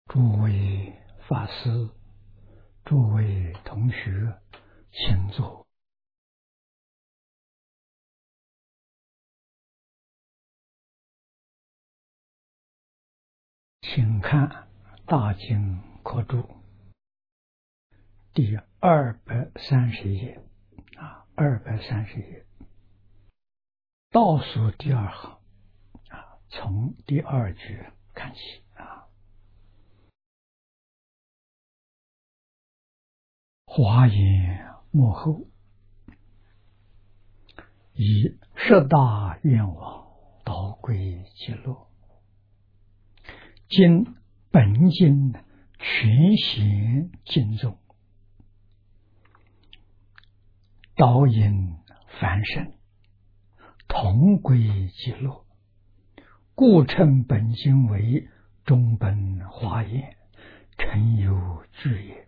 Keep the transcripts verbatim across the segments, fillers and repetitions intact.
诸位法师，诸位同学，请坐。请看《大经科注》第二百三十页啊，二百三十页倒数第二行啊，从第二句看起啊。华严幕后，以十大愿望导归极乐，今本经全显经中，导引凡圣同归极乐，故称本经为中本华严，诚有据也。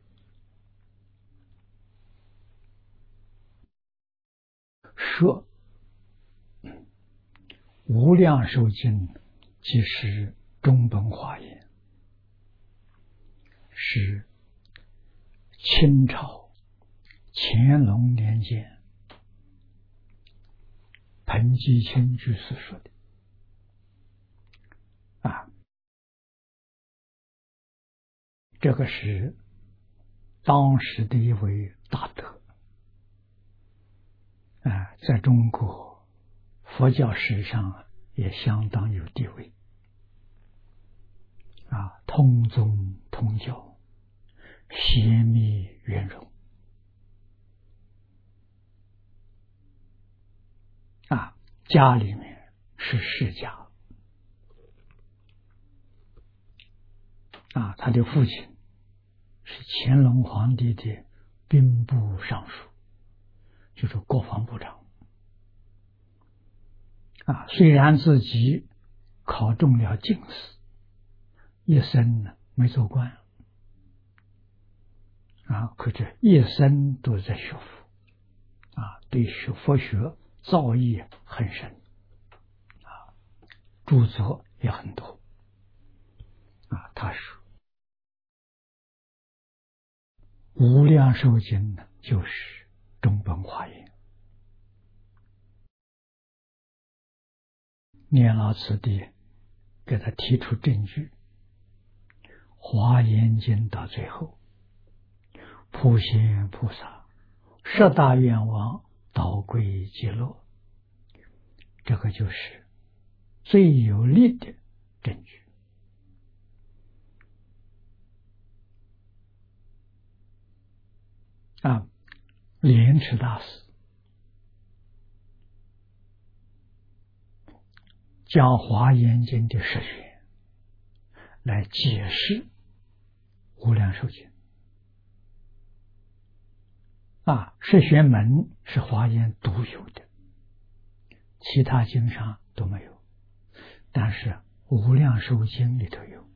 说无量寿经即是中本华严，是清朝乾隆年间彭基清居士说的啊，这个是当时的一位大德啊，在中国佛教史上也相当有地位啊，通宗通教，邪密圆融啊，家里面是世家啊，他的父亲是乾隆皇帝的兵部尚书，就是国防部长啊。虽然自己考中了进士，一生呢没做官啊，可是一生都在学佛啊，对学佛学造诣很深啊，著作也很多啊。他说无量寿经呢，就是中本华严。念老此地给他提出证据，华严经到最后，普贤菩萨十大愿望导归极乐，这个就是最有力的证据啊。莲池大师将华严经的十玄来解释无量寿经啊，十玄门是华严独有的，其他经上都没有，但是无量寿经里头有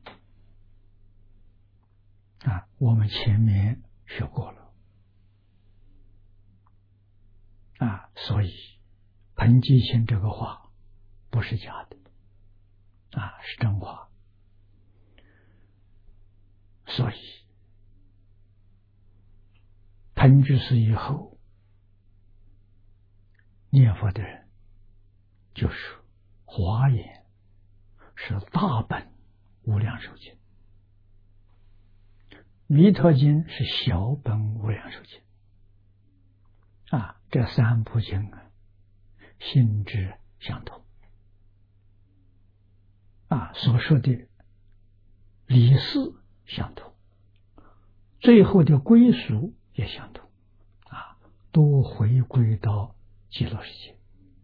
啊，我们前面学过了啊，所以彭基清这个话不是假的啊，是真话。所以彭居士以后念佛的人就说华严是大本无量寿经，弥陀经是小本无量寿经啊，这三部经啊性质相同啊，所说的理事相同，最后的归属也相同啊，都回归到极乐世界。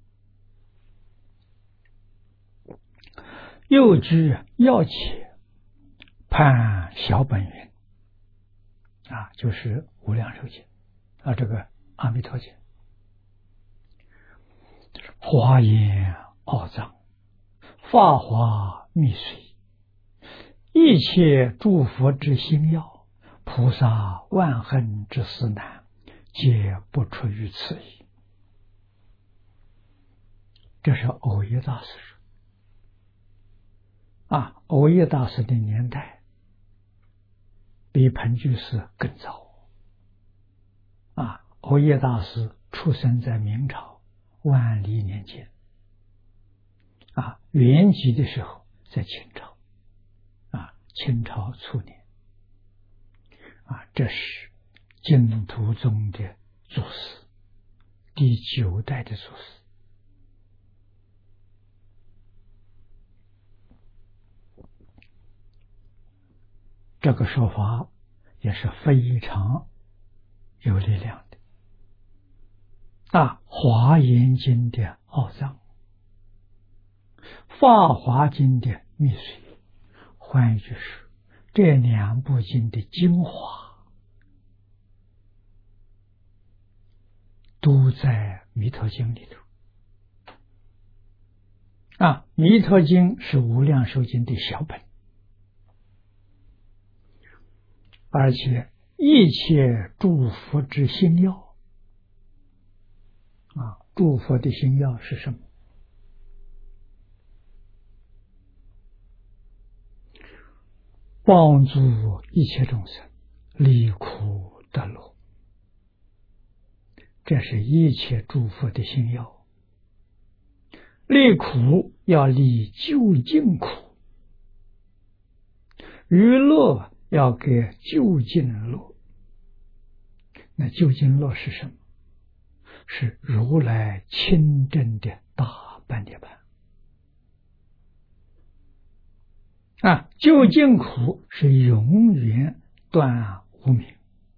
又知要且判小本云啊，就是无量寿经啊，这个阿弥陀经，华严奥藏，法华密髓，一切诸佛之心要，菩萨万恨之思难，皆不出于此意。这是蕅益大师说啊，蕅益大师的年代比彭居士更早。啊，欧耶大师出生在明朝万历年间，啊，圆寂的时候在清朝，啊，清朝初年，啊，这是净土宗的祖师，第九代的祖师。这个说法也是非常有力量的。啊，《华严经》的奥藏，《法华经》的秘髓，换句说，这两部经的精华都在《弥陀经》里头。啊，《弥陀经》是无量寿经的小本，而且一切诸佛之心要。啊，诸佛的心要是什么？帮助一切众生离苦得乐，这是一切诸佛的心要。离苦要离究竟苦，娱乐要给究竟乐。那究竟乐是什么？是如来亲证的大般涅槃。啊，究竟苦是永远断无明。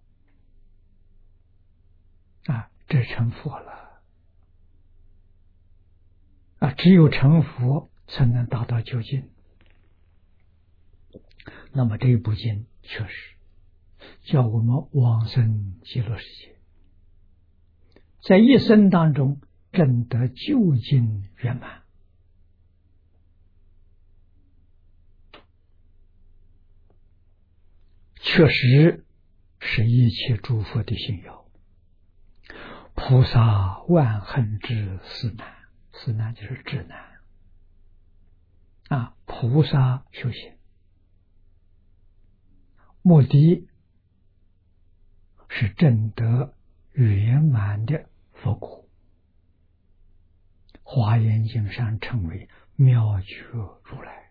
啊，这成佛了。啊，只有成佛才能达到究竟。那么这一部经确实叫我们往生极乐世界，在一生当中证得究竟圆满。确实是一切诸佛的心要。菩萨万恨之四难，四难就是至难。啊，菩萨修行目的是证得圆满的佛果。华严经上称为妙觉如来。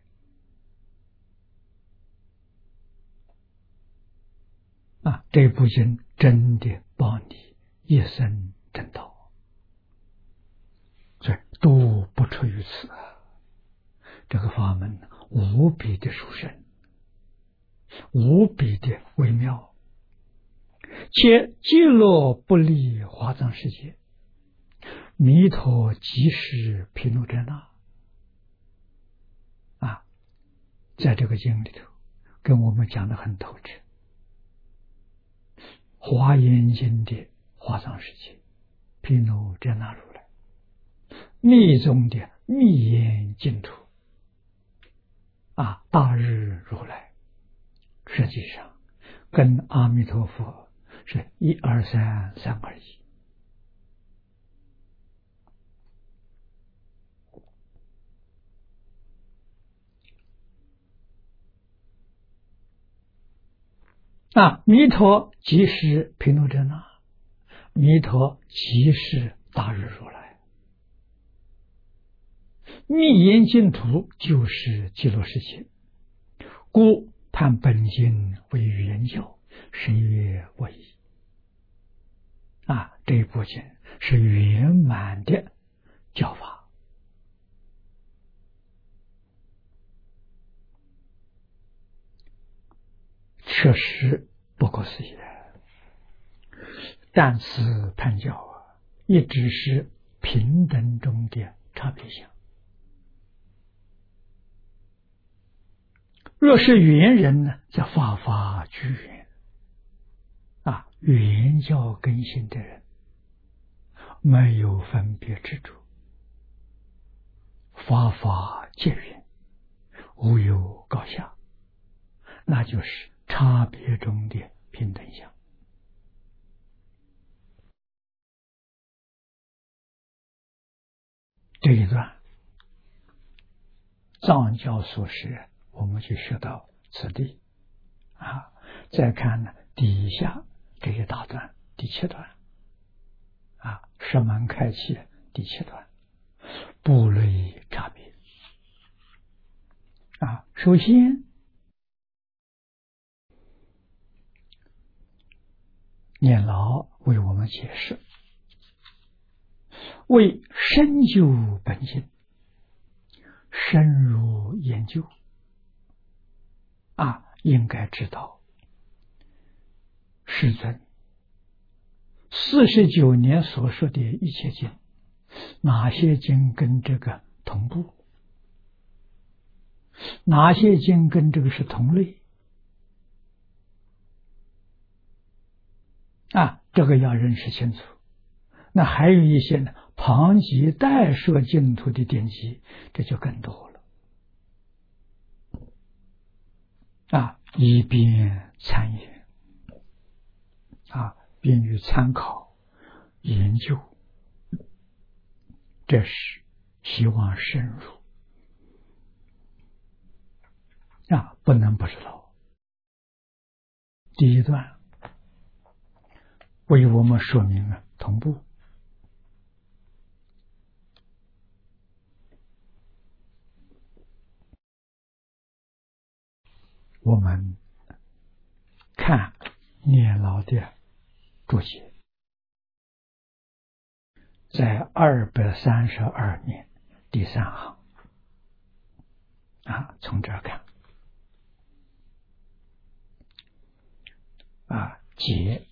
啊，这部经真的帮你一生证道，所以都不出于此。这个法门无比的殊胜，无比的微妙，且极乐不离华藏世界，弥陀即是毗卢遮那。啊，在这个经里头跟我们讲得很透彻。华严经的华藏世界，毗卢遮那如来，密宗的密严净土，啊，大日如来，实际上跟阿弥陀佛是一二三三二一。啊，弥陀即是毗卢遮那，弥陀即是大日如来，密严净土就是极乐世界。故判本经为圆教，谁也不疑。啊，这一部经是圆满的教法。确实不可思议。但是判教啊，一直是平等中的差别相。若是圆人呢，则法法俱圆。啊，圆教根性的人没有分别执着，法法皆圆，无有高下，那就是差别中的平等相。这一段藏教所示，我们就学到此地。啊， 再看呢，底下这一大段，第七段啊，十门开启第七段，部类差别啊。首先，念老为我们解释，为深究本经，深入研究啊，应该知道世尊四十九年所说的一切经，哪些经跟这个同步，哪些经跟这个是同类啊，这个要认识清楚。那还有一些呢，旁及代摄净土的典籍，这就更多了啊，以便参研啊，便于参考研究，这是希望深入啊，不能不知道。第一段为我们说明了同步，我们看念老的注解，在二百三十二年第三行啊，从这儿看啊，解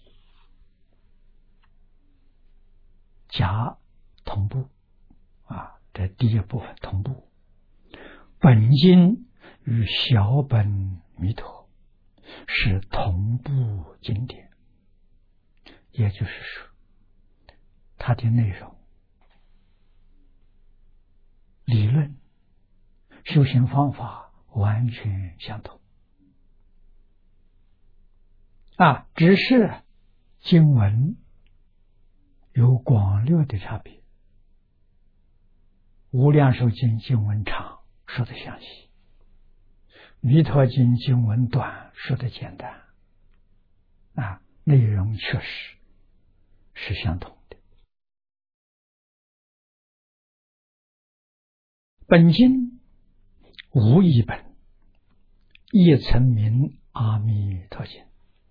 甲同步啊，这第一部分同步，本经与小本弥陀是同步经典，也就是说，它的内容、理论、修行方法完全相同啊，只是经文有广略的差别。无量寿经经文长，说的详细；弥陀经经文短，说的简单啊，内容确实是相同的。本经无一本，亦曾名阿弥陀经，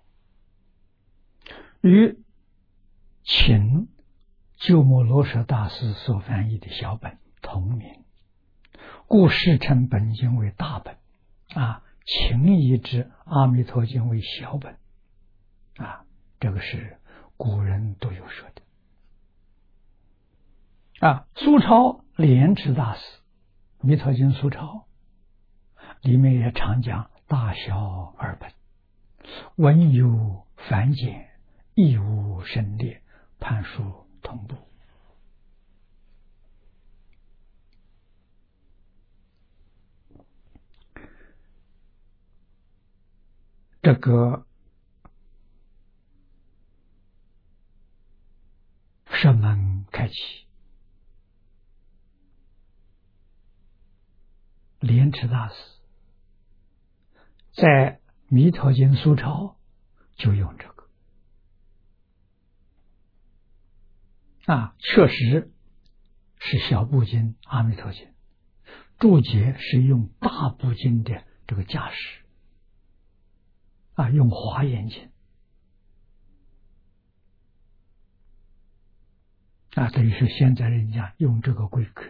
与请鸠摩罗什大师所翻译的小本同名，故世称本经为大本啊，请译之阿弥陀经为小本啊，这个是古人都有说的啊。苏超莲池大师弥陀经苏超里面也常讲大小二本，文有繁简，义无深略，判书同步。这个舍门开启，莲池大师在弥陀经苏超就用这个啊，确实是小部经阿弥陀经，注解是用大部经的这个架势啊，用华严经啊，等于是现在人家用这个规格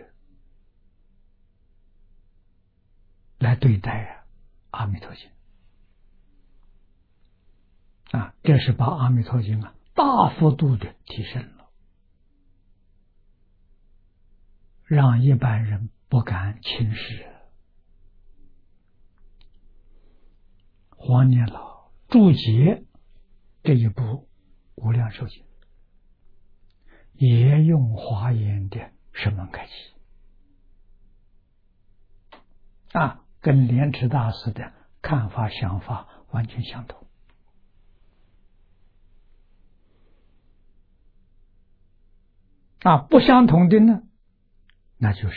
来对待阿弥陀经啊，这是把阿弥陀经啊大幅度的提升了，让一般人不敢轻视。黄念老注解这一部无量寿经，也用华严的十门开启啊，跟莲池大师的看法想法完全相同啊，不相同的呢，那就是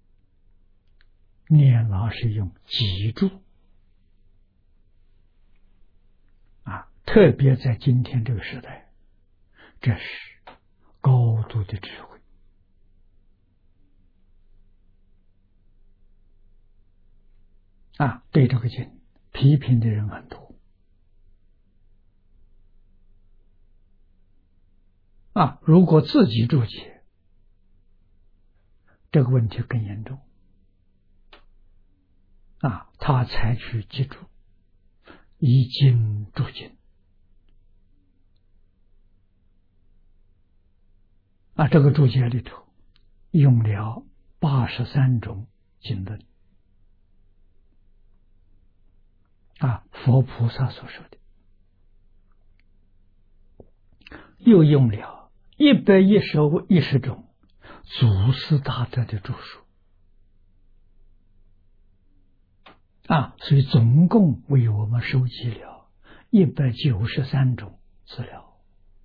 念老是用脊柱特别在今天这个时代，这是高度的智慧啊！对这个经批评的人很多啊，如果自己注解，这个问题更严重啊！他采取记住以经注经啊，这个注解里头用了八十三种经论啊，佛菩萨所说的，又用了一百一十一十种祖师大德的著述啊，所以总共为我们收集了一百九十三种资料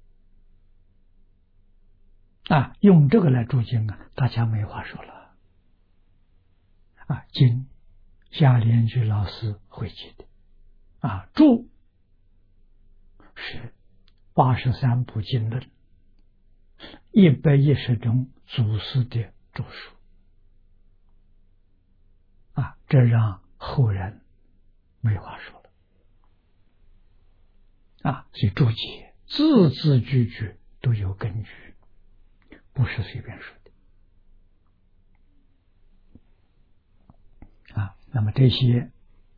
啊，用这个来注经啊，大家没话说了啊。经夏莲居老师汇集的啊，注是八十三部经论，一百一十种祖师的著述啊，这让后人没话说了啊。所以注解字字句句都有根据，不是随便说的啊。那么这些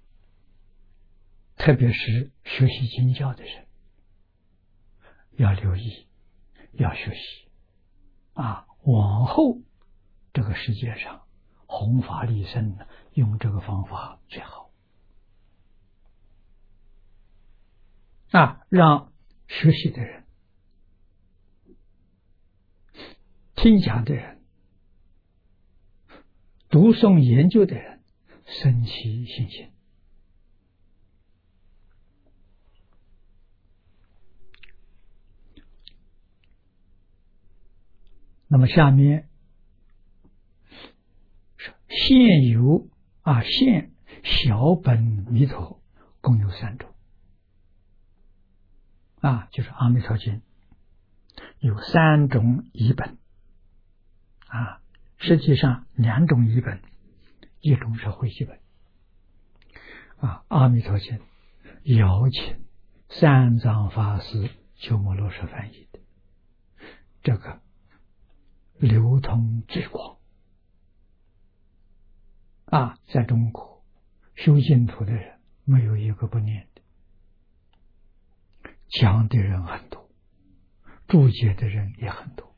特别是学习经教的人要留意，要学习啊，往后这个世界上弘法利生用这个方法最好啊，让学习的人、听讲的人、读诵研究的人生起信心。那么下面现有啊，现小本弥陀共有三种啊，就是阿弥陀经有三种译本啊，实际上两种译本，一种是汇集本啊，阿弥陀经邀请三藏法师鸠摩罗什翻译的，这个流通最广啊，在中国修净土的人没有一个不念的，讲的人很多，注解的人也很多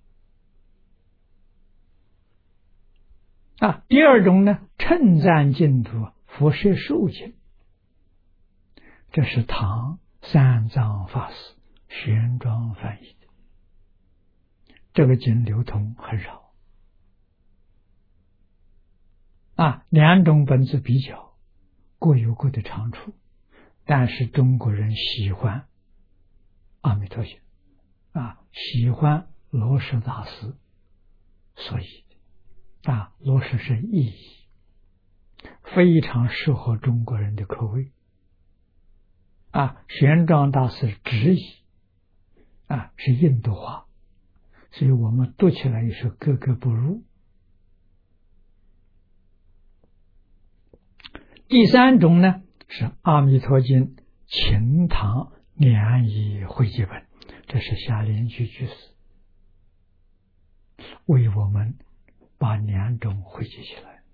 啊。第二种呢，称赞净土佛说受经，这是唐三藏法师玄奘翻译的，这个经流通很少啊。两种本子比较各有各的长处，但是中国人喜欢阿弥陀经啊，喜欢罗什大师所以啊，罗什是意译，非常适合中国人的口味啊。玄奘大师直译啊，是印度话，所以我们读起来也是格格不入。第三种呢，是阿弥陀经秦唐两译汇集本，这是夏莲居居士为我们把两种汇集起来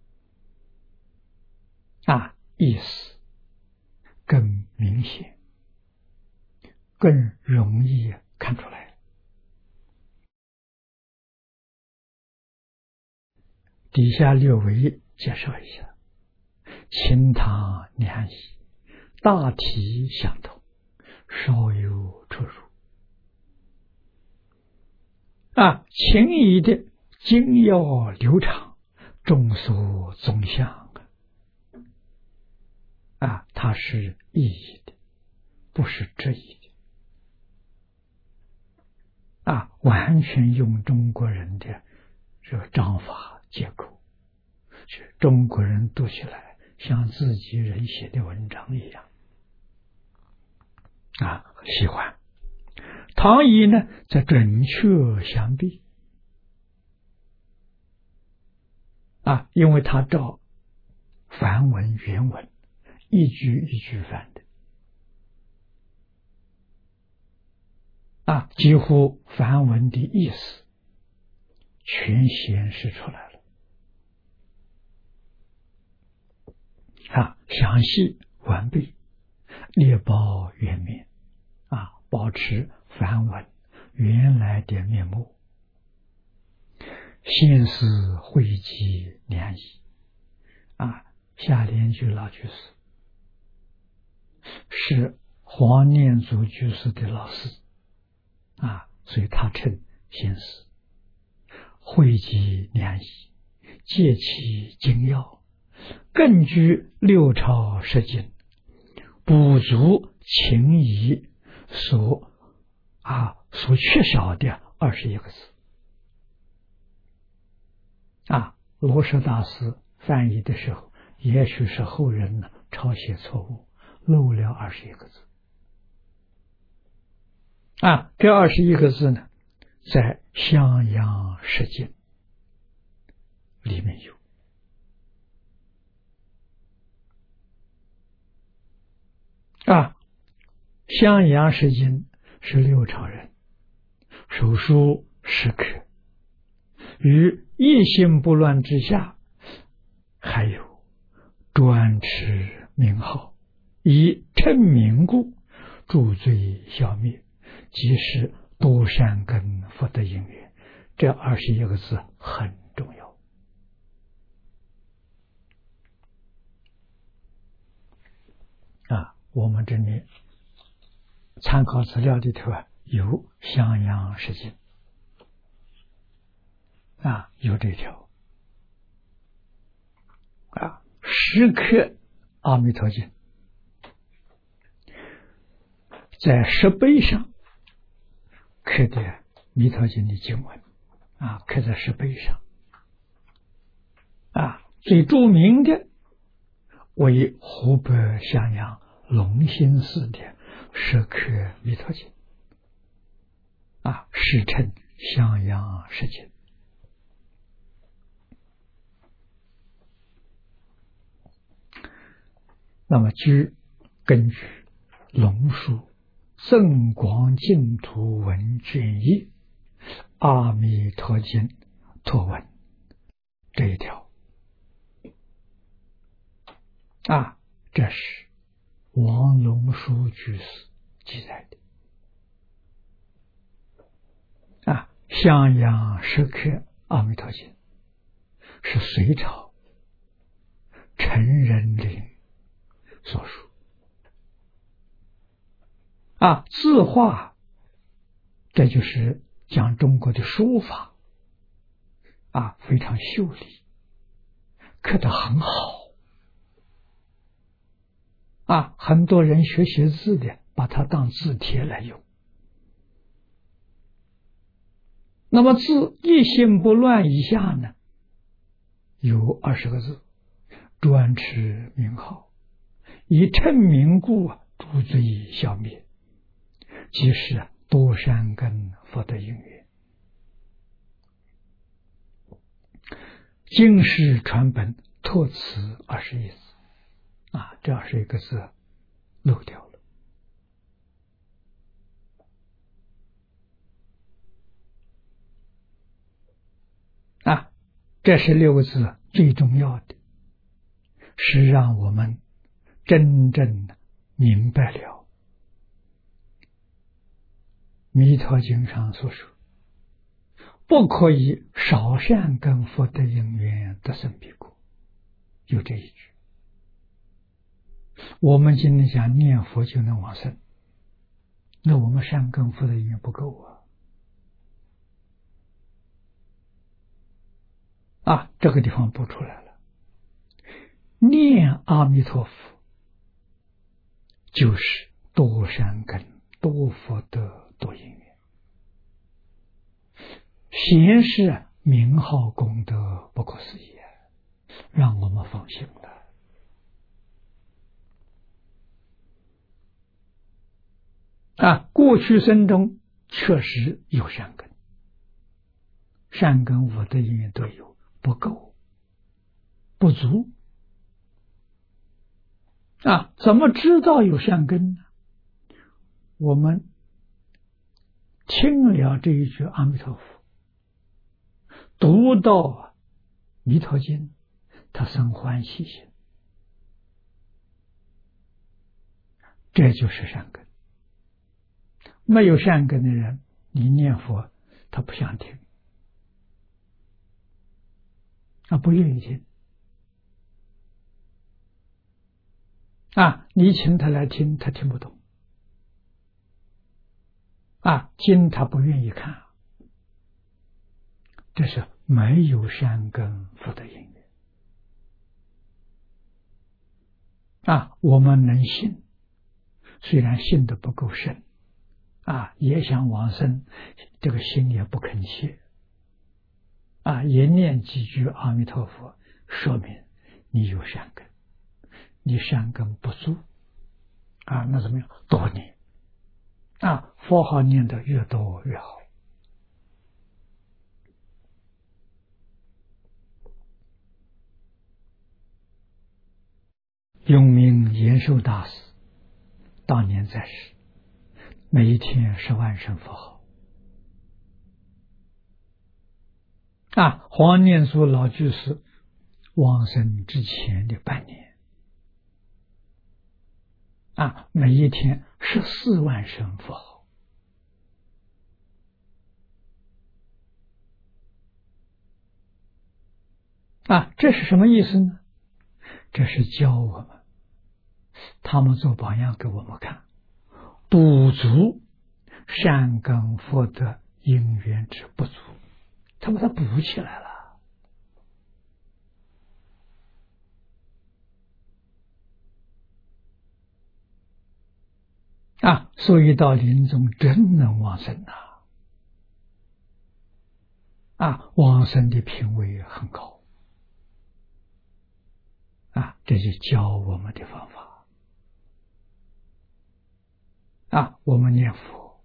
啊，意思更明显，更容易看出来。底下略微介绍一下秦唐两译，大体相同，稍有出入啊。秦译的精要流畅，众所宗相啊，它是意译的，不是直译的啊，完全用中国人的这个章法结构，是中国人读起来像自己人写的文章一样啊，喜欢。唐译呢，则准确相比啊，因为他照梵文原文一句一句翻的啊，几乎梵文的意思全显示出来了啊，详细完备，列报原面啊，保持梵文原来的面目，现思汇集良医啊。下联居老居士是黄念祖居士的老师啊，所以他称现思汇集良医，借其精要，更具六朝十经，补足情谊所啊所缺少的二十一个字啊。罗什大师翻译的时候，也许是后人呢抄写错误，漏了二十一个字啊。这二十一个字呢，在襄阳十经里面有啊。襄阳十经是六朝人手书石刻，于一心不乱之下，还有专持名号，以称名故，助罪消灭，即是多善根福德因缘。这二十一个字很重要啊。我们这里参考资料里头啊，有襄阳十经啊，有这条啊，石刻阿弥陀经，在石碑上刻的弥陀经的经文啊，刻在石碑上啊。最著名的为湖北襄阳隆兴寺的石刻弥陀经啊，世称襄阳十经。那么据根据龙树增广净土文卷一阿弥陀经托文这一条啊，这是王龙树居士记载的啊。襄阳石刻阿弥陀经是隋朝陈仁龄所述啊，字画，这就是讲中国的书法啊，非常秀丽，刻得很好啊。很多人学写字的，把它当字帖来用。那么字一心不乱以下呢，有二十个字，专持名号，以称名故，诸罪消灭，即是多善根福德因缘。经世传本托词二十一字啊，这二十一个字漏掉了啊。这是六个字最重要的，是让我们真正明白了弥陀经上所说，不可以少善根福德因缘得生彼国，有这一句。我们今天讲念佛就能往生，那我们善根福德因缘不够啊！啊，这个地方补出来了，念阿弥陀佛就是多善根、多福德、多因缘，显示名号功德不可思议，让我们放心了啊，过去生中确实有善根，善根五德因缘都有，不够，不足。啊，怎么知道有善根呢？我们听了这一句阿弥陀佛，读到弥陀经，他生欢喜心，这就是善根。没有善根的人，你念佛他不想听，他不愿意听。啊，你请他来听，他听不懂。啊，经他不愿意看，这是没有善根福德因缘。啊，我们能信，虽然信得不够深，啊，也想往生，这个心也不肯切。啊，也念几句阿弥陀佛，说明你有善根。你善根不足，啊，那怎么样？多念，啊，佛号念得越多越好。永明延寿大师当年在世，每一天十万声佛号。啊，黄念祖老居士往生之前的半年。啊，每一天十四万声佛号。啊，这是什么意思呢？这是教我们，他们做榜样给我们看，补足善根福德因缘之不足，他把它补起来了。啊，所以到临终真能往生呐！啊，往生的品位很高。啊，这是教我们的方法。啊，我们念佛，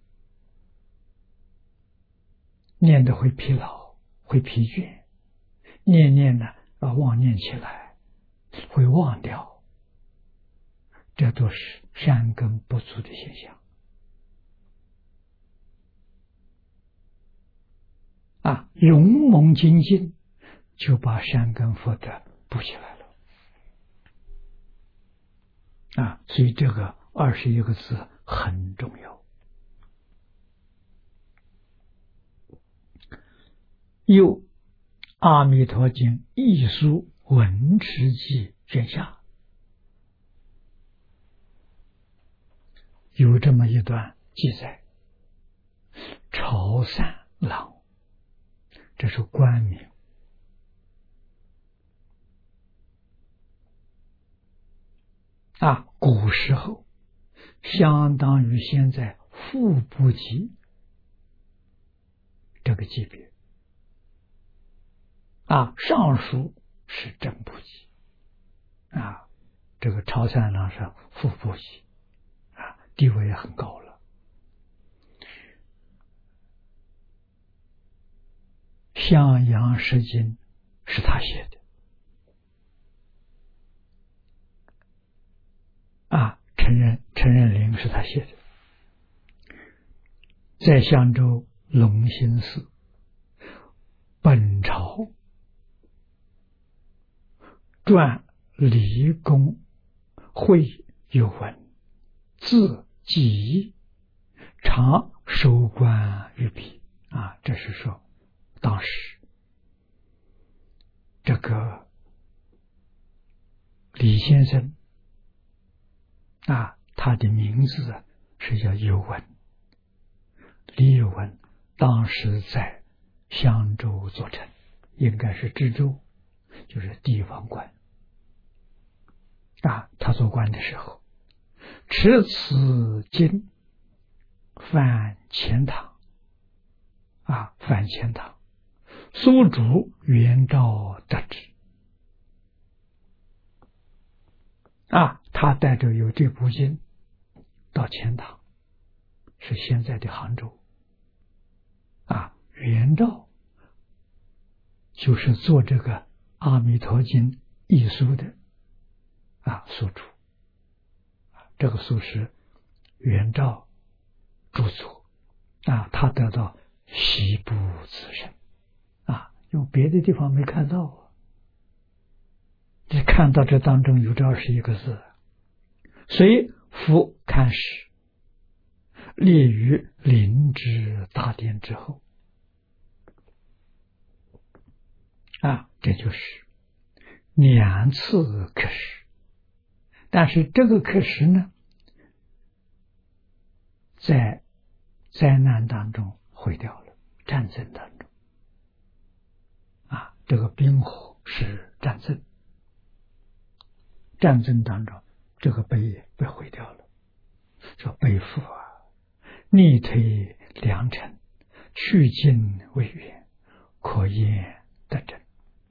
念得会疲劳，会疲倦，念念呢，啊，妄念起来，会忘掉，这都是善根不足的现象。啊，勇猛精进，就把善根福德补起来了。啊，所以这个二十一个字很重要。又《阿弥陀经》译书文持记卷下有这么一段记载：潮汕郎，这是官名。啊，古时候相当于现在副部级这个级别。啊，上书是正部级。啊，这个潮汕郎是副部级，啊，地位也很高了。向阳诗经是他写的。啊，陈任陈任龄是他写的，在香州龙兴寺本朝传理公会有文，字己，常收观于笔。啊，这是说当时这个李先生啊，他的名字是叫有文，李有文当时在香州做臣，应该是知州，就是地方官。啊，他做官的时候，持此经犯钱塘。啊，犯钱塘，苏主元昭得知。啊，他带着有这部经到钱塘， 是现在的杭州。啊，元照就是做这个《阿弥陀经》译书的啊宿主。这个书是元照著作啊，他得到悉不自胜啊，用别的地方没看到啊。你看到这当中有这二十一个字，随复刊史，列于灵芝大典之后啊，这就是两次刻石。但是这个刻石呢，在灾难当中毁掉了，战争当中啊，这个兵火是战争，战争当中这个碑也被毁掉了。说背负啊，逆推良辰，去尽未远，可验得真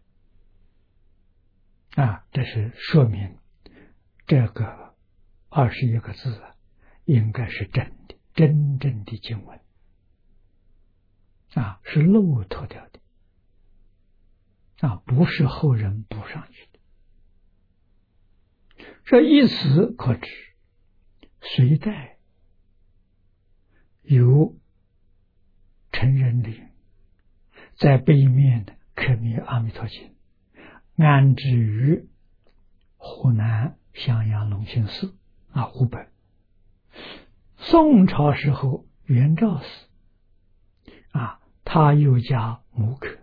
啊，这是说明这个二十一个字应该是真的，真正的经文啊，是漏脱掉的啊，不是后人补上去的。这以此可知，隋代有陈仁龄在背面的刻密阿弥陀经，安置于湖南襄阳隆庆寺啊，湖北。宋朝时候，元照寺啊，他又加木刻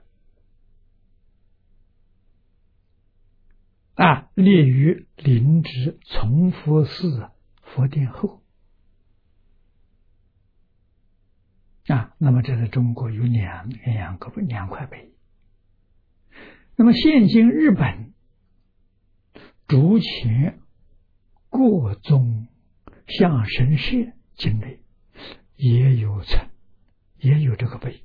啊，列于灵芝崇福寺佛殿后啊。那么这在中国有两两个两块碑。那么现今日本竹前过宗象神社境内也有层，也有这个碑，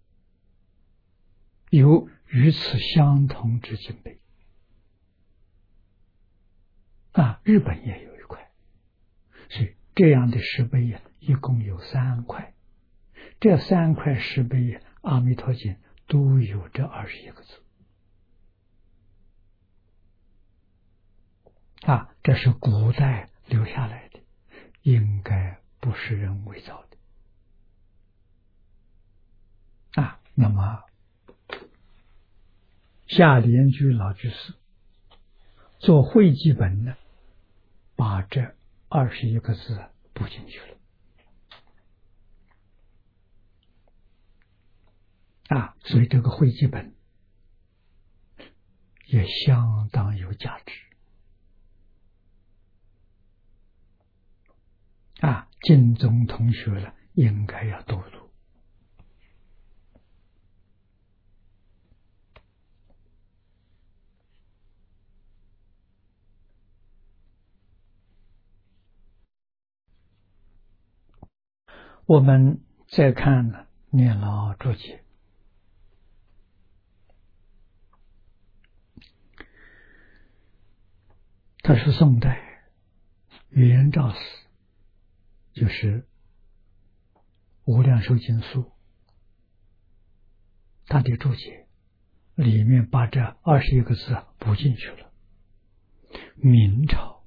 有与此相同之经碑啊，日本也有一块。所以这样的石碑呀，一共有三块。这三块石碑呀，阿弥陀经都有这二十一个字啊，这是古代留下来的，应该不是人伪造的啊。那么夏莲居老居士做会记本呢，把这二十一个字补进去了啊，所以这个会记本也相当有价值啊，晋中同学了应该要多读。我们再看呢，念老注解，他是宋代元照寺，就是无量寿经书，他的注解里面把这二十一个字补进去了。明朝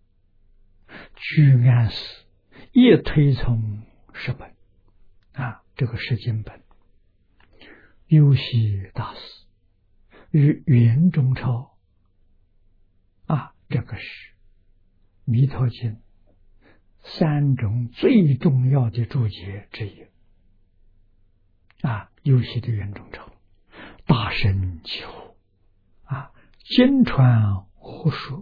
居安寺也推崇十本啊，这个释经本，优西大师与袁中超啊，这个是弥陀经三种最重要的注解之一啊，优西的袁中超大声疾呼啊，经传胡说，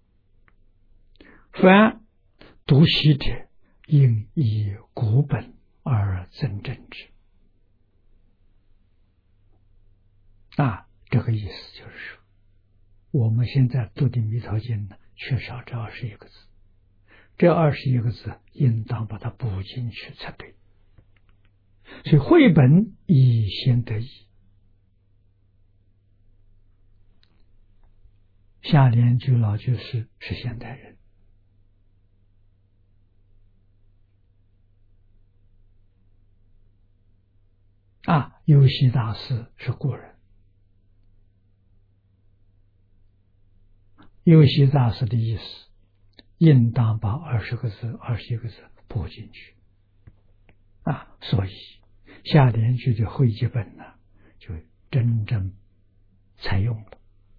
凡读习者应以古本而增正之啊，这个意思就是说，我们现在读的弥陀经呢，缺少这二十一个字，这二十一个字应当把它补进去才对。所以绘本以先得意，夏莲居老居士是现代人啊，游戏大师是古人，游戏大师的意思，应当把二十个字、二十一个字补进去啊，所以下联句的汇集本呢，就真正采用了。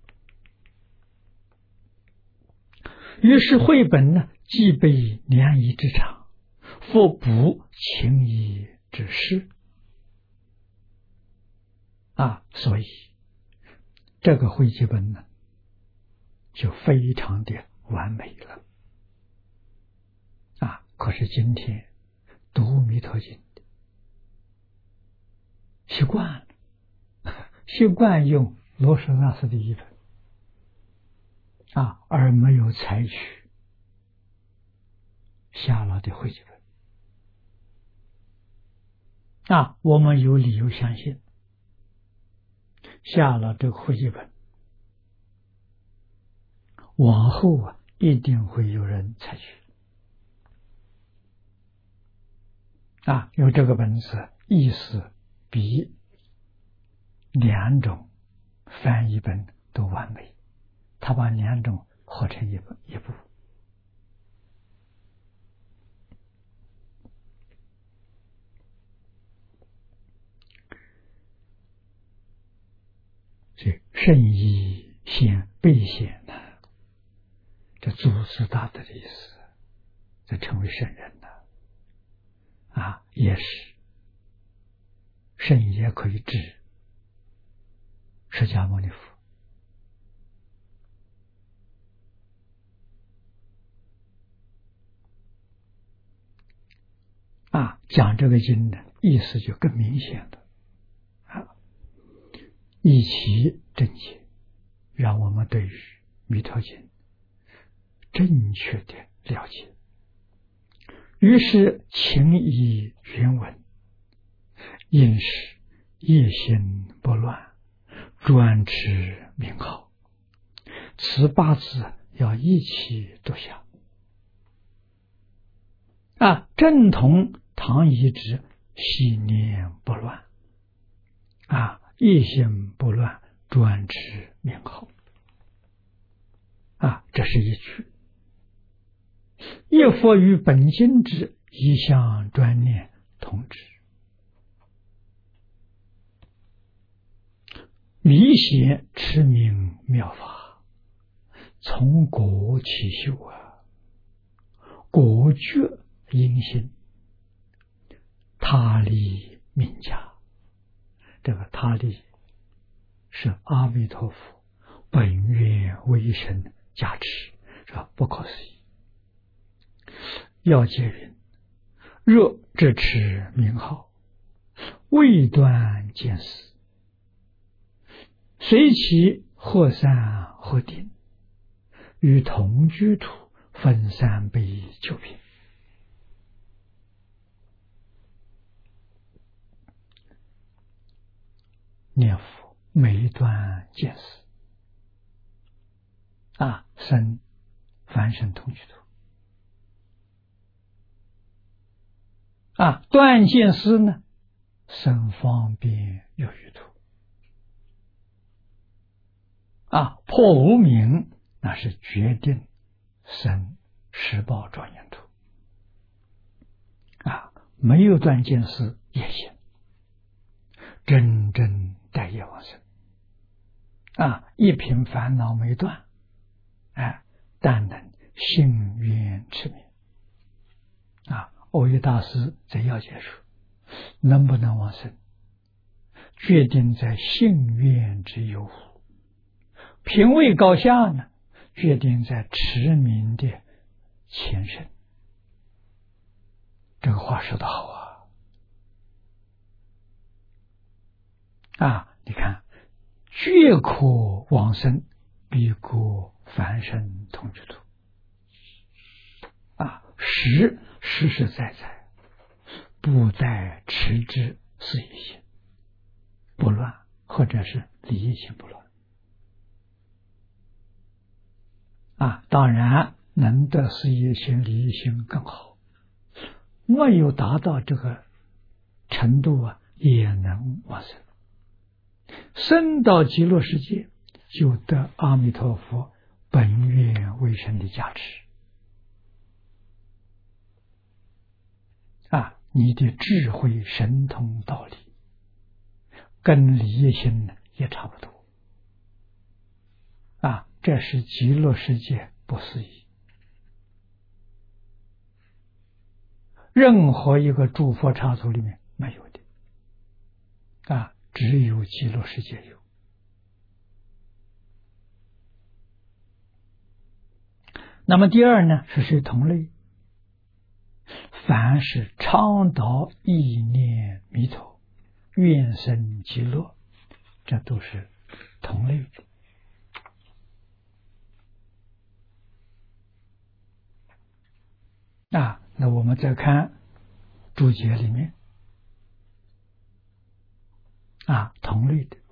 于是绘本呢，既备良医之长，复补情医之事啊，所以这个汇集本呢，就非常的完美了啊。可是今天读《弥陀经》习惯了，习惯用罗什大师的译本啊，而没有采取夏老的汇集本啊。我们有理由相信，夏老这个汇集本往后啊，一定会有人采取啊，因为这个本子意思比两种翻译本都完美，他把两种合成一本一部。所以圣医显备显呢，这祖师大德的意思，这成为圣人了啊，也是圣也可以治释迦牟尼佛啊。讲这个经的意思就更明显了啊，以其正解，让我们对于弥陀经正确的了解。于是情以原文，应是业心不乱，专持名号。此八字要一起读下啊，正统唐遗之系念不乱啊，业心不乱，专持名号啊，这是一句。亦复与本经之一向专念同之。离邪持名妙法，从果起修啊，果觉因心，他力命家。这个他力是阿弥陀佛本愿威神加持，是不可思议。要解云：若只持名号，未断见思，随其或散或定，与同居土分散被九品。念佛每断见思啊，生凡圣同居土啊，断见思呢，生方便有余土啊，破无明那是决定生十报庄严土啊，没有断见思也行，真正待业往生啊，一品烦恼没断，哎，但能信愿持名啊。欧一大师在要解说，能不能往生，决定在信愿之有无；品位高下呢，决定在持名的前身。这个话说得好啊！啊，你看，绝可往生，必过凡圣同居土啊，实实实在在，不待持之事业心不乱，或者是理业心不乱啊。当然，能得事业心、理业心更好。没有达到这个程度啊， 也能往生。生到极乐世界，就得阿弥陀佛本愿威神的加持。啊，你的智慧神通道理，跟理业心呢也差不多。啊，这是极乐世界不思议。任何一个诸佛刹土里面没有的，啊，只有极乐世界有。那么第二呢，是谁同类？凡是倡导意念弥陀、愿生极乐，这都是同类的。啊，那我们再看注解里面，啊，同类的，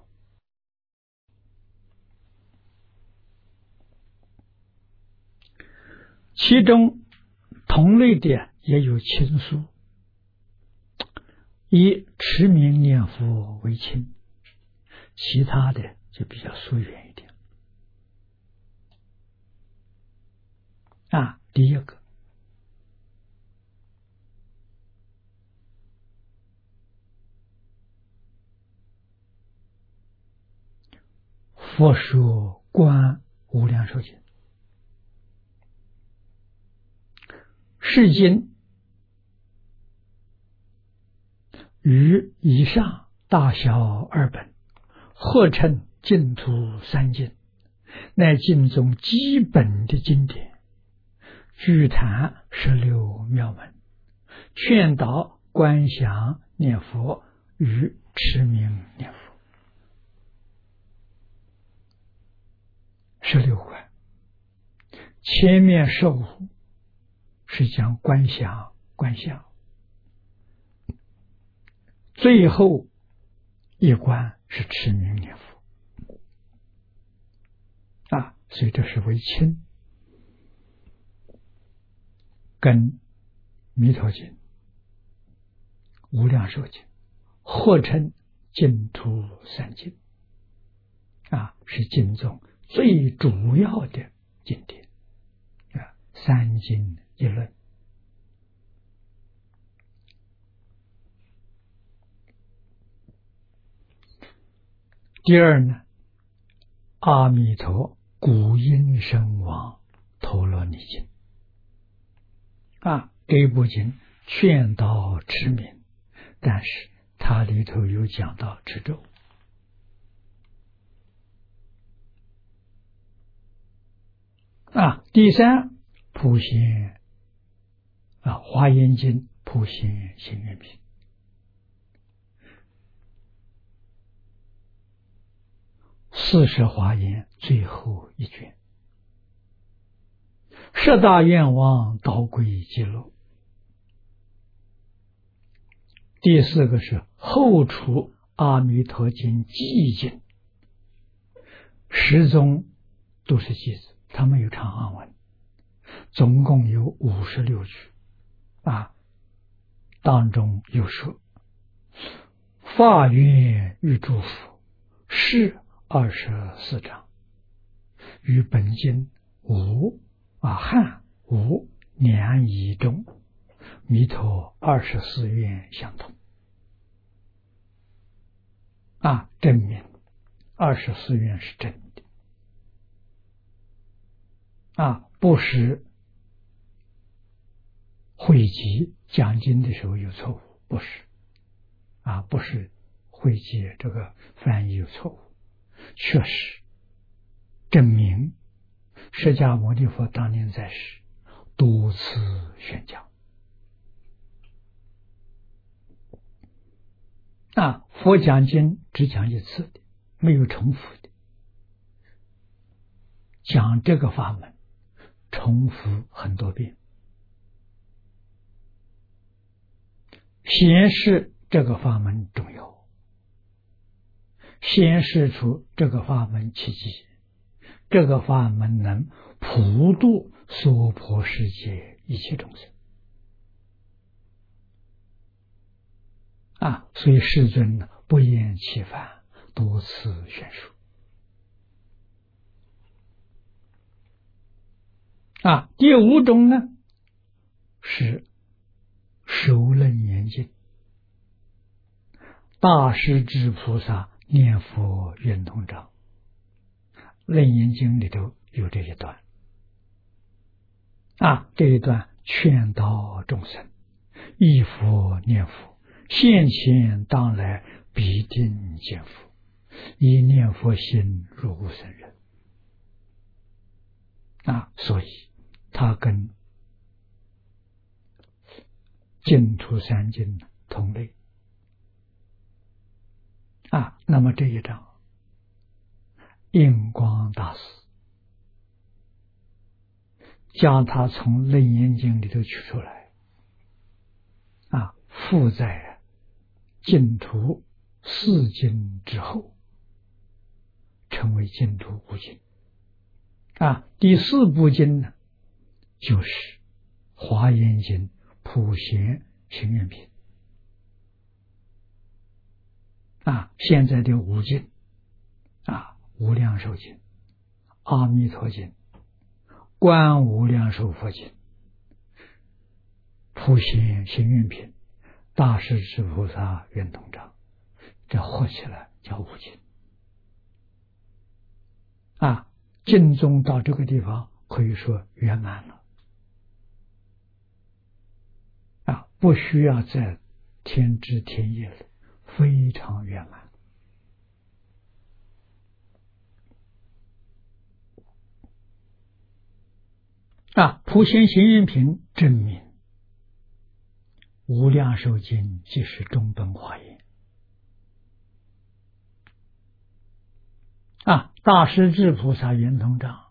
其中同类的也有亲疏，以持名念佛为亲，其他的就比较疏远一点。啊，第一个，佛说观无量寿经，是经与以上大小二本合称净土三经，乃经中基本的经典，具谈十六妙门，劝导观想念佛与持名念佛。十六观，前面十五是讲观想观想，最后一关是持名念佛。啊，所以这是为亲，跟弥陀经、无量寿经合称净土三经。啊，是经中最主要的经典。啊，三经一论。第二呢，阿弥陀古音声王陀罗尼经。啊，这部经劝导持名，但是它里头有讲到持咒。啊，第三普贤啊，华严经普贤行愿品。四十华严最后一卷，十大愿望导归极乐。第四个是后出阿弥陀经偈经，十宗都是偈子，它没有长行文，总共有五十六句。啊，当中有说发愿欲诸佛，是二十四章，与本经无啊汉无两仪中弥陀二十四愿相同。啊，证明二十四愿是真的。啊，不是汇集讲经的时候有错误，不是。啊，不是汇集这个翻译有错误，确实证明释迦牟尼佛当年在世多次宣讲。啊，佛讲经只讲一次的，没有重复的。讲这个法门重复很多遍，显示这个法门重要，显示出这个法门奇迹，这个法门能普度娑婆世界一切众生。 啊，所以世尊呢不厌其烦，多次宣说。啊，第五种呢是首楞严经，大势至菩萨念佛圆通章，楞严经里头有这一段。啊，这一段劝导众生忆佛念佛，现前当来必定见佛，以念佛心入无生人。啊，所以它跟净土三经同类。啊，那么这一章印光大师将它从楞严经里头取出来，啊，附在净土四经之后，成为净土五经。啊，第四部经呢，就是华严经、普贤行愿品。啊，现在的五经，啊，无量寿经、阿弥陀经、观无量寿佛经、普贤行愿品、大势至菩萨圆通章，这合起来叫五经。啊，经宗到这个地方可以说圆满了。啊，不需要再添枝添叶了，非常圆满。啊，普贤行愿品证明无量寿经即是中本华严。啊，大势至菩萨圆通章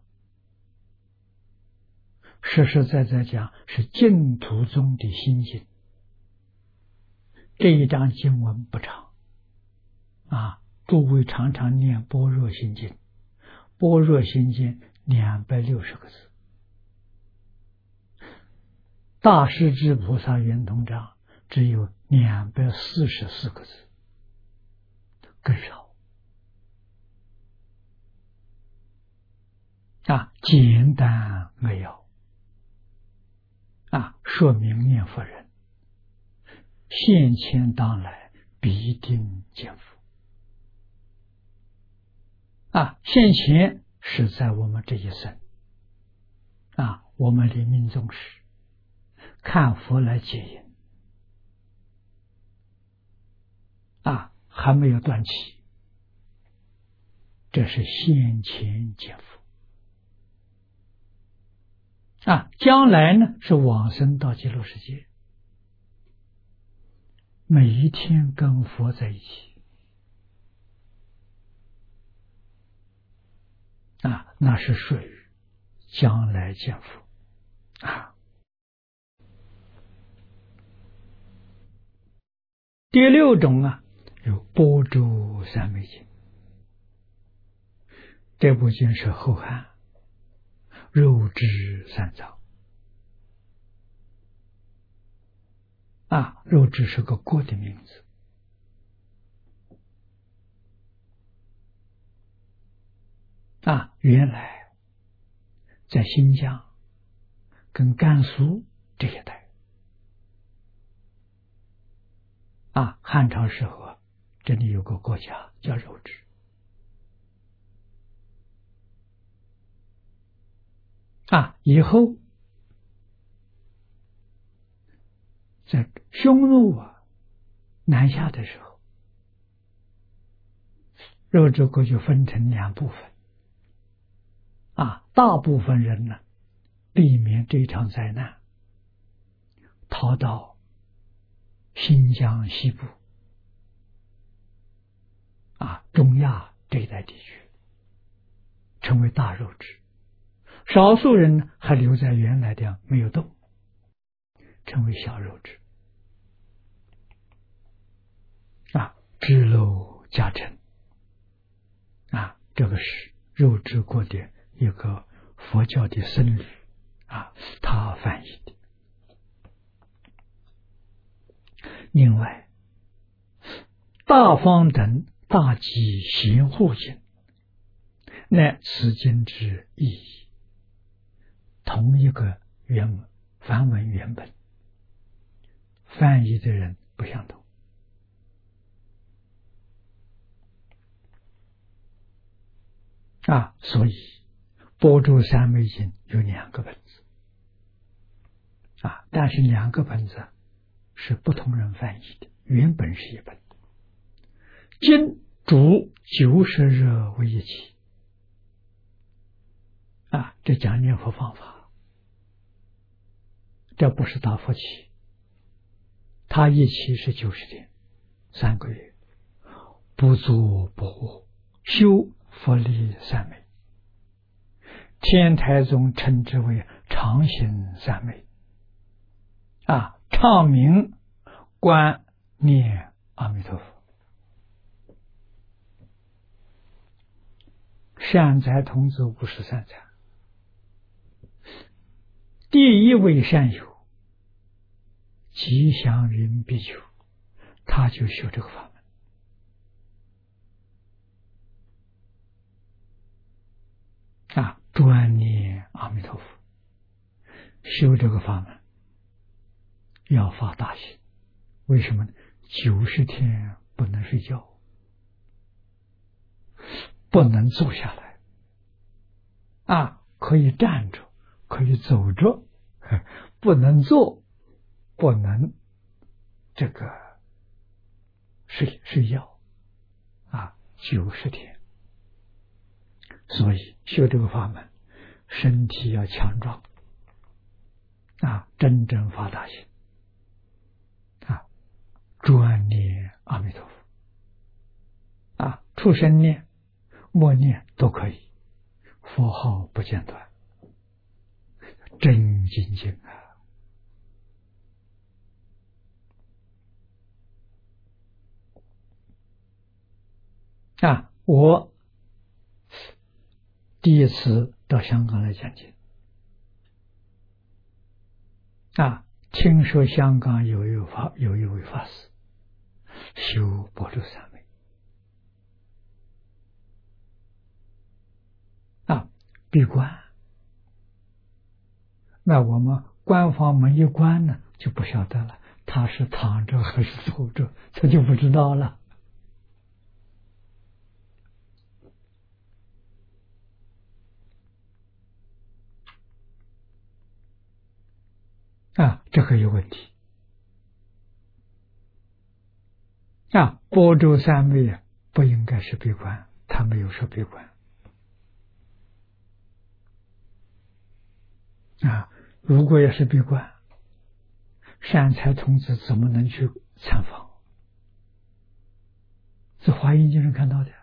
实实在在讲是净土中的心经。这一章经文不长，啊，诸位常常念般若心经，般若心经两百六十个字，大势至菩萨圆通章只有两百四十四个字，更少。啊，简单扼要，啊，说明念佛人现前当来必定见佛。啊，现前是在我们这一生，啊，我们临命终时看佛来接引，啊，还没有断气，这是现前见佛。啊，将来呢是往生到极乐世界，每一天跟佛在一起，啊，那是属于将来见佛。啊，第六种啊，有般舟三昧经。这部经是后汉，肉质三藏。啊，肉质是个国的名字。啊，原来在新疆跟甘肃这一带，啊，汉朝时候这里有个国家叫肉质。啊，以后在匈奴啊南下的时候，肉质国就分成两部分。啊，大部分人呢避免这场灾难，逃到新疆西部，啊，中亚这一带地区，成为大肉质。少数人呢还留在原来的没有动，成为小肉质。啊，支娄迦谶，啊，这个是肉质国的一个佛教的僧侣，啊，他翻译的。另外大方等大集贤护经，乃此经之意义。同一个原文梵文原本，翻译的人不相同啊，所以般舟三昧经有两个本子啊，但是两个本子是不同人翻译的，原本是一本。经主九十日为一起啊，这讲念佛方法，这不是打佛七，他一期是九十天，三个月，不作不惑，修佛力三昧。天台宗称之为常行三昧啊，唱名观念阿弥陀佛。善财童子五十三参，第一位善友吉祥云比丘，他就修这个法门啊，专念阿弥陀佛，修这个法门要发大心。为什么呢？九十天不能睡觉，不能坐下来啊，可以站着，可以走着，不能坐，不能这个睡睡觉啊，九十天。所以修这个法门，身体要强壮啊，真正发大心啊，专念阿弥陀佛啊，出生念、默念都可以，佛号不间断，真精进啊！啊，我第一次到香港来讲经啊，听说香港有一位法有一位法师修般舟三昧啊，闭关。那我们关房门一关呢，就不晓得了，他是躺着还是坐着，这就不知道了。啊，这个有问题啊！般舟三昧啊，不应该是闭关，他没有说闭关啊。如果要是闭关，善财童子怎么能去参访？这华严经上看到的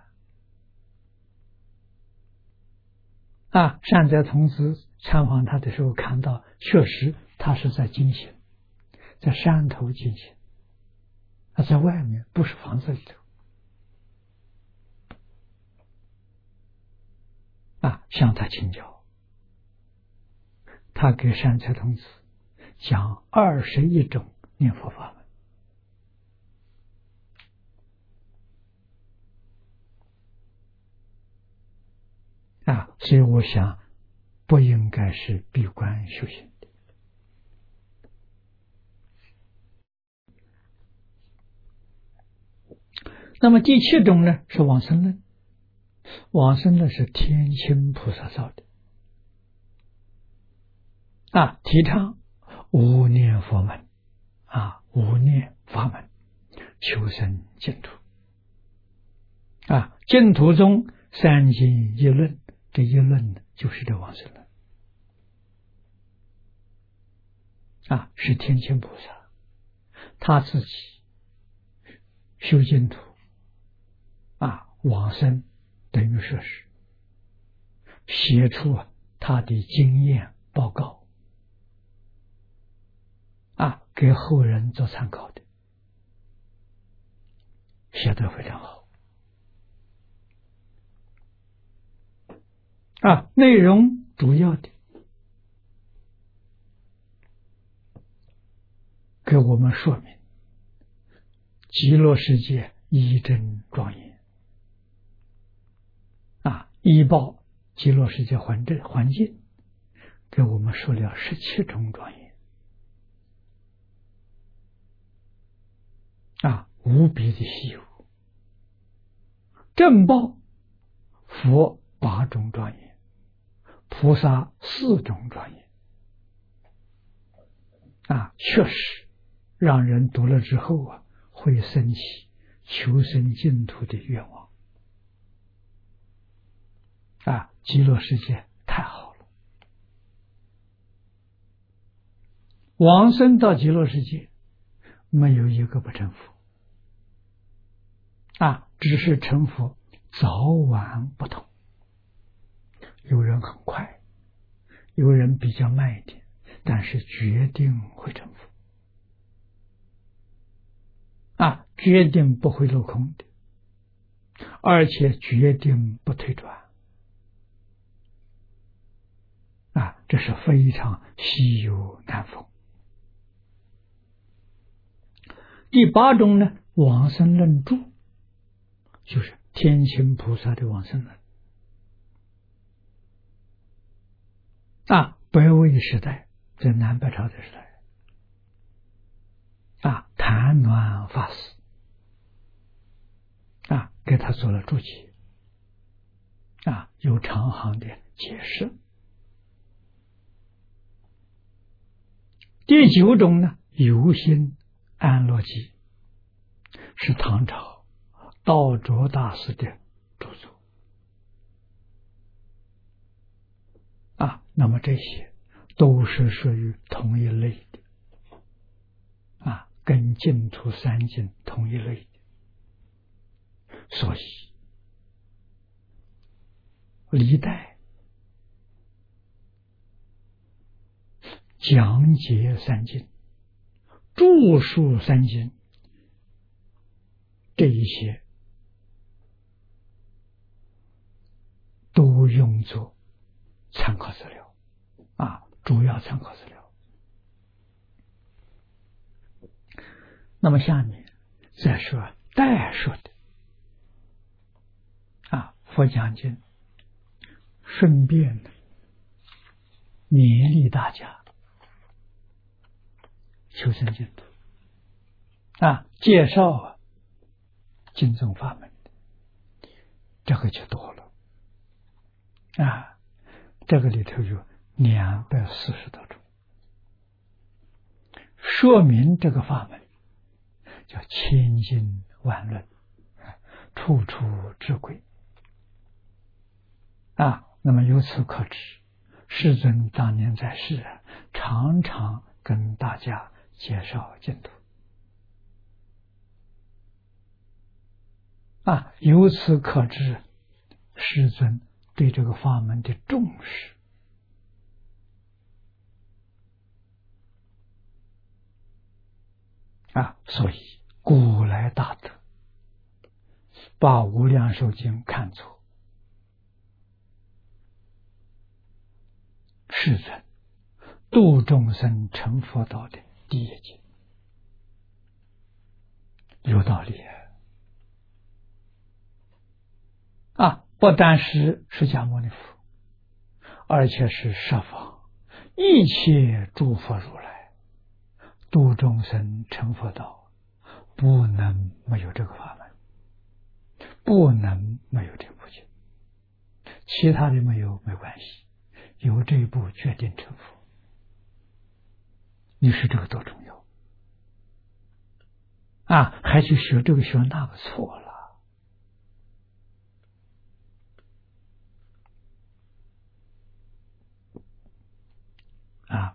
啊。善财童子参访他的时候，看到确实他是在进行，在山头进行，他在外面，不是房子里头啊，向他请教。他给善财童子讲二十一种念佛法门啊，所以我想不应该是闭关修行的。那么第七种呢，是往生论。往生论是天亲菩萨造的啊，提倡无念佛门啊，无念法门，求生净土啊。净土中三经一论，这一论呢就是这往生论啊，是天亲菩萨他自己修净土啊，往生等于说是写出他的经验报告啊，给后人做参考的，写得非常好啊。内容主要的给我们说明极乐世界一真庄严啊！依报极乐世界环境环境，给我们说了十七种庄严啊，无比的稀有。正报佛八种庄严，菩萨四种庄严啊，确实让人读了之后啊，会升起求生净土的愿望啊！极乐世界太好了，往生到极乐世界，没有一个不成佛啊，只是成佛早晚不同，有人很快，有人比较慢一点，但是决定会成佛啊，决定不会落空的，而且决定不退转啊，这是非常稀有难逢。第八种呢，往生论著，就是天亲菩萨的往生论啊，北魏时代，在南北朝的时代啊，谭鸾法师啊给他做了注解啊，有长行的解释。第九种呢，游心安乐集，是唐朝道卓大师的著作啊，那么这些都是属于同一类的啊，跟净土三经同一类的，所以历代讲解三经、著述三经，这一些都用作参考资料啊，主要参考资料。那么下面再说代说的啊，佛讲经，顺便勉励大家求生净土啊，介绍啊经宗法门的，这个就多了啊，这个里头有两百四十多种，说明这个法门叫千经万论，处处智慧啊。那么由此可知，世尊当年在世啊，常常跟大家介绍净土啊，由此可知世尊对这个法门的重视啊，所以古来大德把《无量寿经》看作世尊度众生成佛道的第一经，有道理啊！不但是释迦牟尼佛，而且是十方一切诸佛如来度众生成佛道，不能没有这个法门，不能没有这部经，其他的没有没关系，有这一部决定成佛。你说这个多重要啊！还去学这个学那个，错了啊！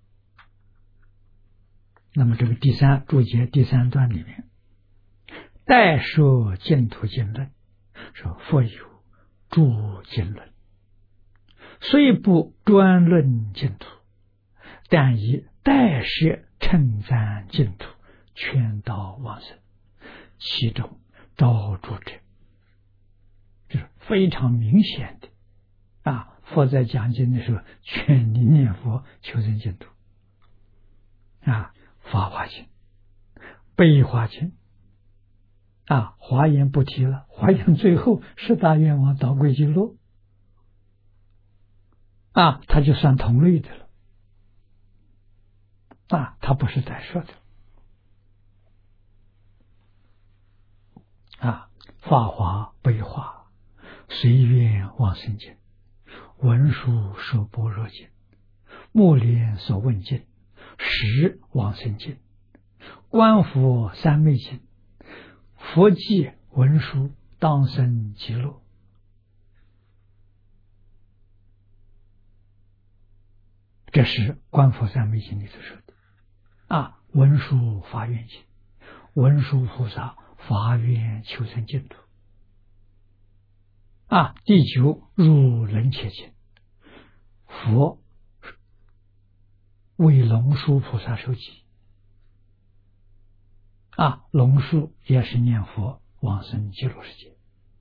那么这个第三注解第三段里面，代说净土经论，说佛有诸经论，虽不专论净土，但以代说称赞净土，劝导往生，其中照著者，就是非常明显的啊！佛在讲经的时候，劝你念佛求生净土啊，法华经、悲华经啊，华严不提了，华严最后十大愿王导归极乐，啊，他就算同类的了，啊，他不是在说的，啊，法华悲华，随愿往生经，文殊说般若经，目连所问经，十往生经，观佛三昧经，佛记文殊当生极乐。这是观佛三昧经里头说的啊，文殊发愿经，文殊菩萨发愿求生净土啊。第九入楞伽经，佛为龙树菩萨受记啊，龙树也是念佛往生极乐世界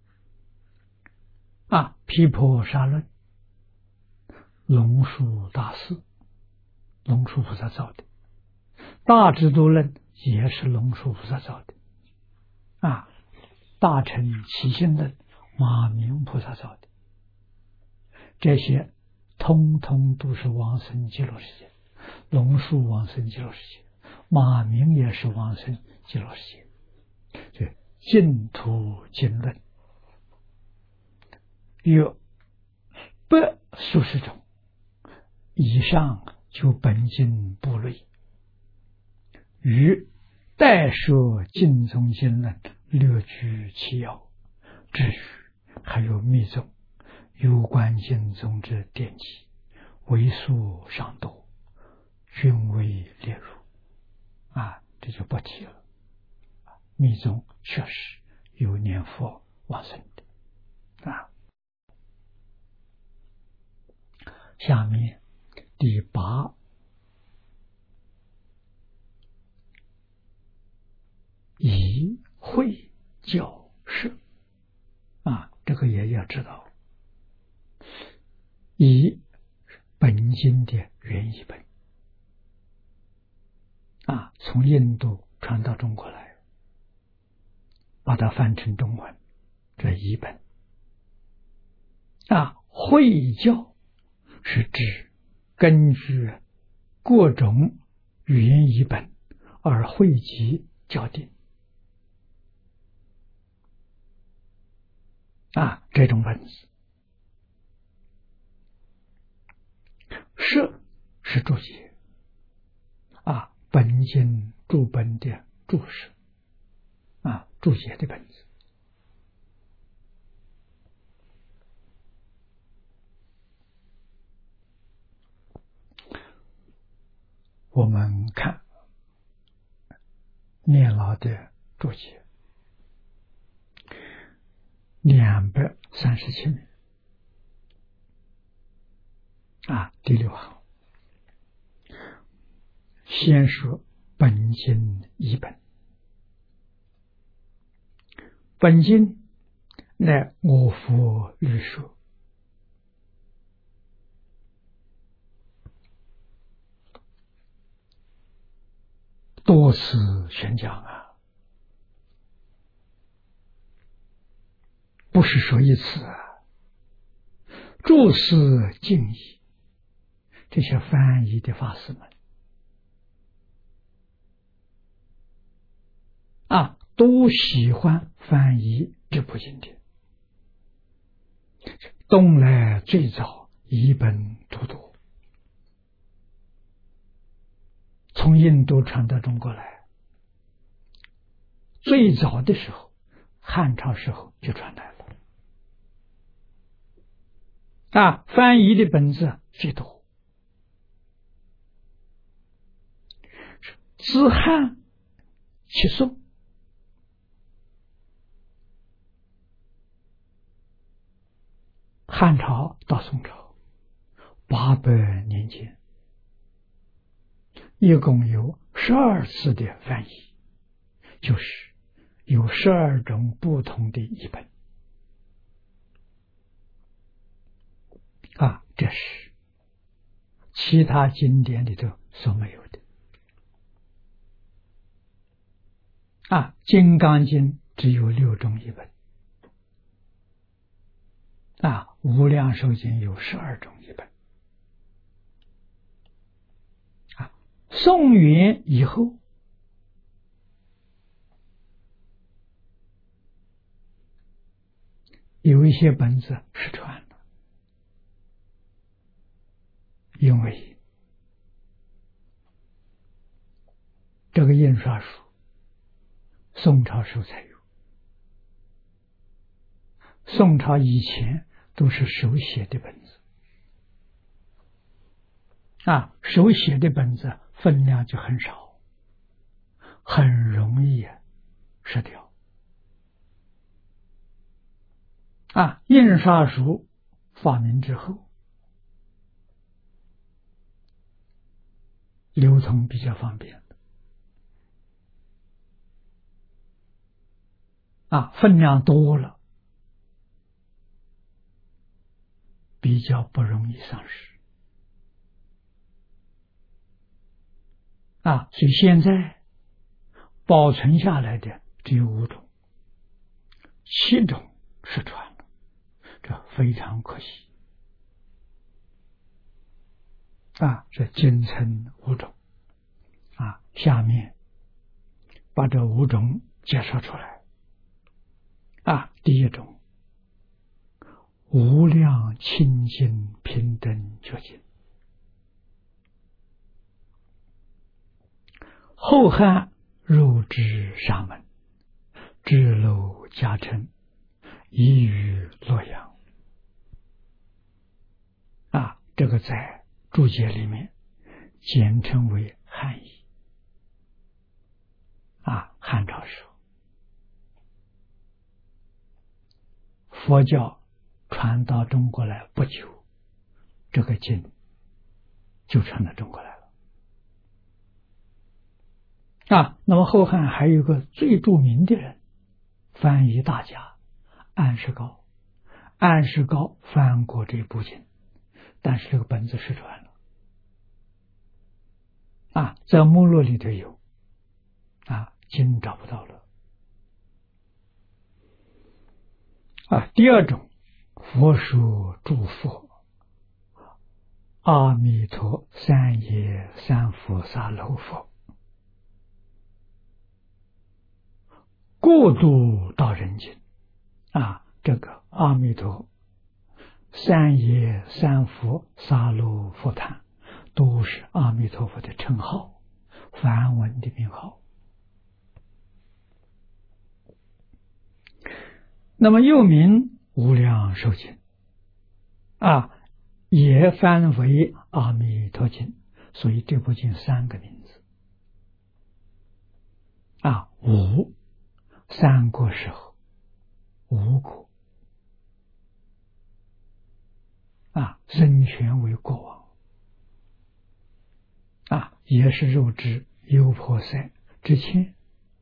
啊。毗婆沙论，龙树大师，龙树菩萨造的；大智度论也是龙树菩萨造的啊。大乘起信论，马明菩萨造的，这些通通都是往生极乐世界。龙树往生极乐世界，马明也是往生极乐世界。这净土经论有百数十种以上，就本经部类，与代说经中经论略具其要。至于还有密宗有关经中之典籍，为数尚多，均未列入啊，这就不提了。密宗确实有念佛往生的啊。下面第八以会教释啊，这个也要知道，以本经的原译本啊，从印度传到中国来，把它翻成中文，这译本啊，会教是指根据各种语言译本而汇集校订啊，这种文字。释是注解啊，本经注本的注释啊，注解的本子。我们看念老的注解，两百三十七名啊，第六行，先说本经译本。本经乃我佛律说，多次宣讲啊，不是说一次啊。注释敬意，这些翻译的法师们啊，都喜欢翻译这部经典。东来最早译本荼毒，从印度传到中国来，最早的时候汉朝时候就传来了啊，翻译的本子最多，自汉起宋，汉朝到宋朝八百年间，一共有十二次的翻译，就是有十二种不同的译本啊，这是其他经典里头所没有的啊。金刚经只有六种译本。啊，无量寿经有十二种译本。啊，宋元以后，有一些本子失传了，因为这个印刷术宋朝时候才有，宋朝以前都是手写的本子，啊，手写的本子分量就很少，很容易失掉。啊，印刷术发明之后，流通比较方便。啊，分量多了，比较不容易丧失。啊，所以现在保存下来的只有五种，七种失传了，这非常可惜。啊，这仅称五种。啊，下面把这五种介绍出来。啊，第一种，无量清净平等觉经。后汉入至沙门，支娄迦谶，移于洛阳。啊，这个在注解里面简称为汉译。啊，汉朝时候，佛教传到中国来不久，这个经就传到中国来了。啊，那么后汉还有一个最著名的人，翻译大家安世高。安世高翻过这部经，但是这个本子失传了。啊，在目录里头有，啊，经找不到了。啊，第二种，佛说诸佛，阿弥陀三耶三菩萨楼佛，过度到人间。啊，这个阿弥陀三耶三佛萨罗佛坛都是阿弥陀佛的称号，梵文的名号。那么又名无量寿经，啊，也翻为阿弥陀经，所以这部经三个名字。啊，无，三国时候吴国，啊，孙权为国王。啊，也是入之优婆塞之前。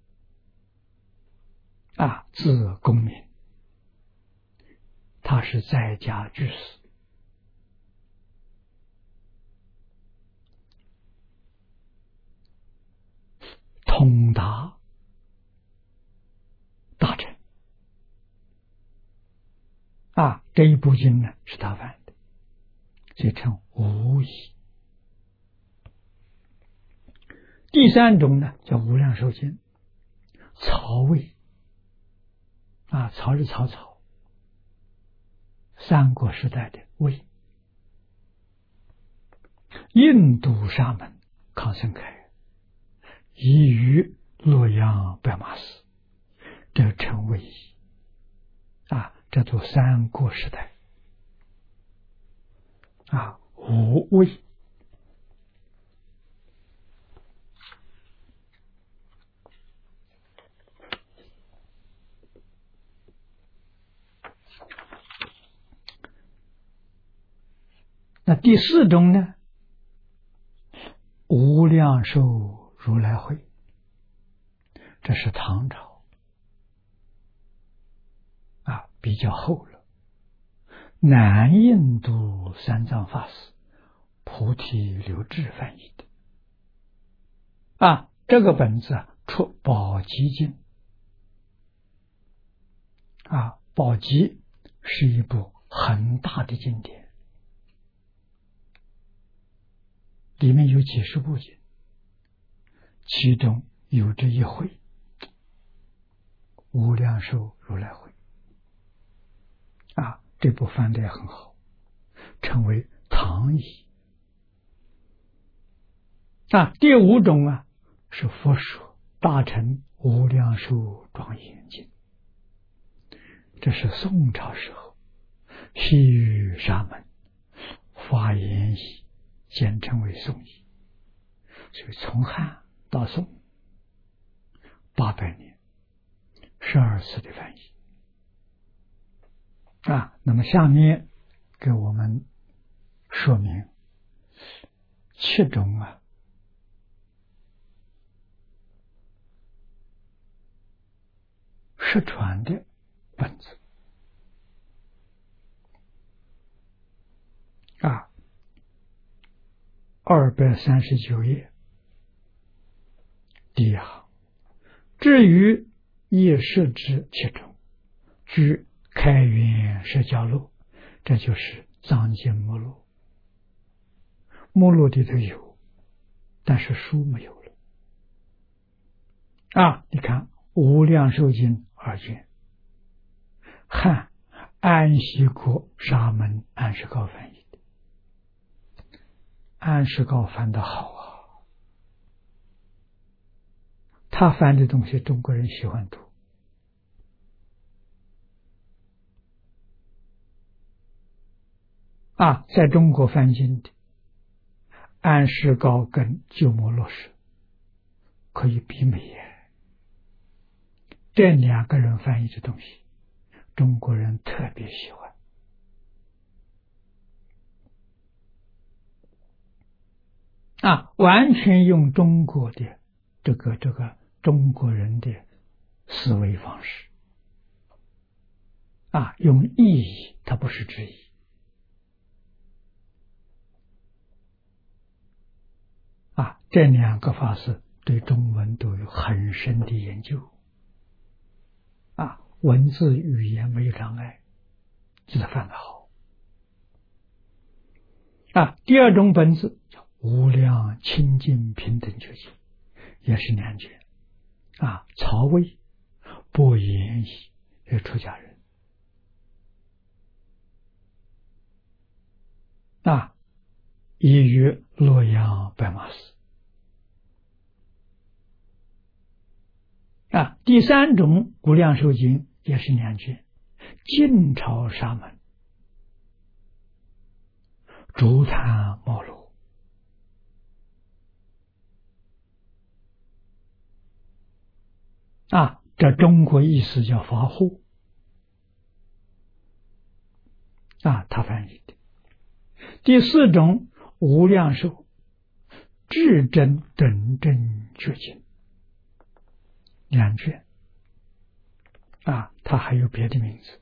啊，字公明，他是在家居士。通达大臣。啊，这一部经呢是他翻的，所以称无疑。第三种呢叫无量寿经，曹魏。啊，曹是曹操，三国时代的魏。印度沙门康僧开，移于洛阳白马寺，这称魏译。啊，这都三国时代。啊，吴魏。那第四种呢，无量寿如来会，这是唐朝，啊，比较厚了。南印度三藏法师菩提流志翻译的。啊，这个本子出宝积经， 啊，《宝积》是一部很大的经典，里面有几十部经，其中有这一回无量寿如来会啊，这部翻得也很好，称为唐译啊。第五种啊是佛说大乘无量寿庄严经，这是宋朝时候西域沙门发言译，简称为宋译，所以从汉到宋八百年，十二次的翻译啊。那么下面给我们说明七种啊失传的本子啊，二百三十九页第一行，至于业识之七种，居开元释迦录，这就是藏经目录。目录里头有，但是书没有了啊。你看无量寿经二卷，汉安息国沙门安世高翻译的，安世高翻得好啊，他翻的东西中国人喜欢读啊。在中国翻经的安世高跟鸠摩罗什可以媲美耶，这两个人翻译的东西中国人特别喜欢啊，完全用中国的这个这个中国人的思维方式啊，用意义，它不是质疑啊。这两个法师对中文都有很深的研究啊，文字语言没有障碍，记得翻得好啊。第二种本子叫无量清净平等觉经，也是两卷啊，曹魏不言译也出家人啊，译于洛阳白马寺啊。第三种无量寿经也是两卷，晋朝沙门竹坛茂罗啊，这中国意思叫法护啊，他翻译的。第四种无量寿至真等正觉经两卷啊，它还有别的名字。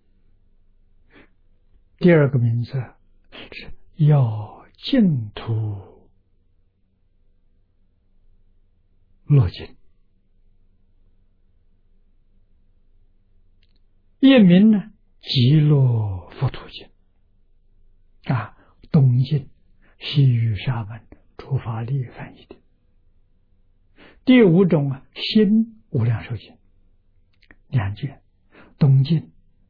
第二个名字是要净土落经，译名呢极乐佛土经啊，东晋西域沙门诸法力翻译的。第五种啊，新无量寿经两卷，东晋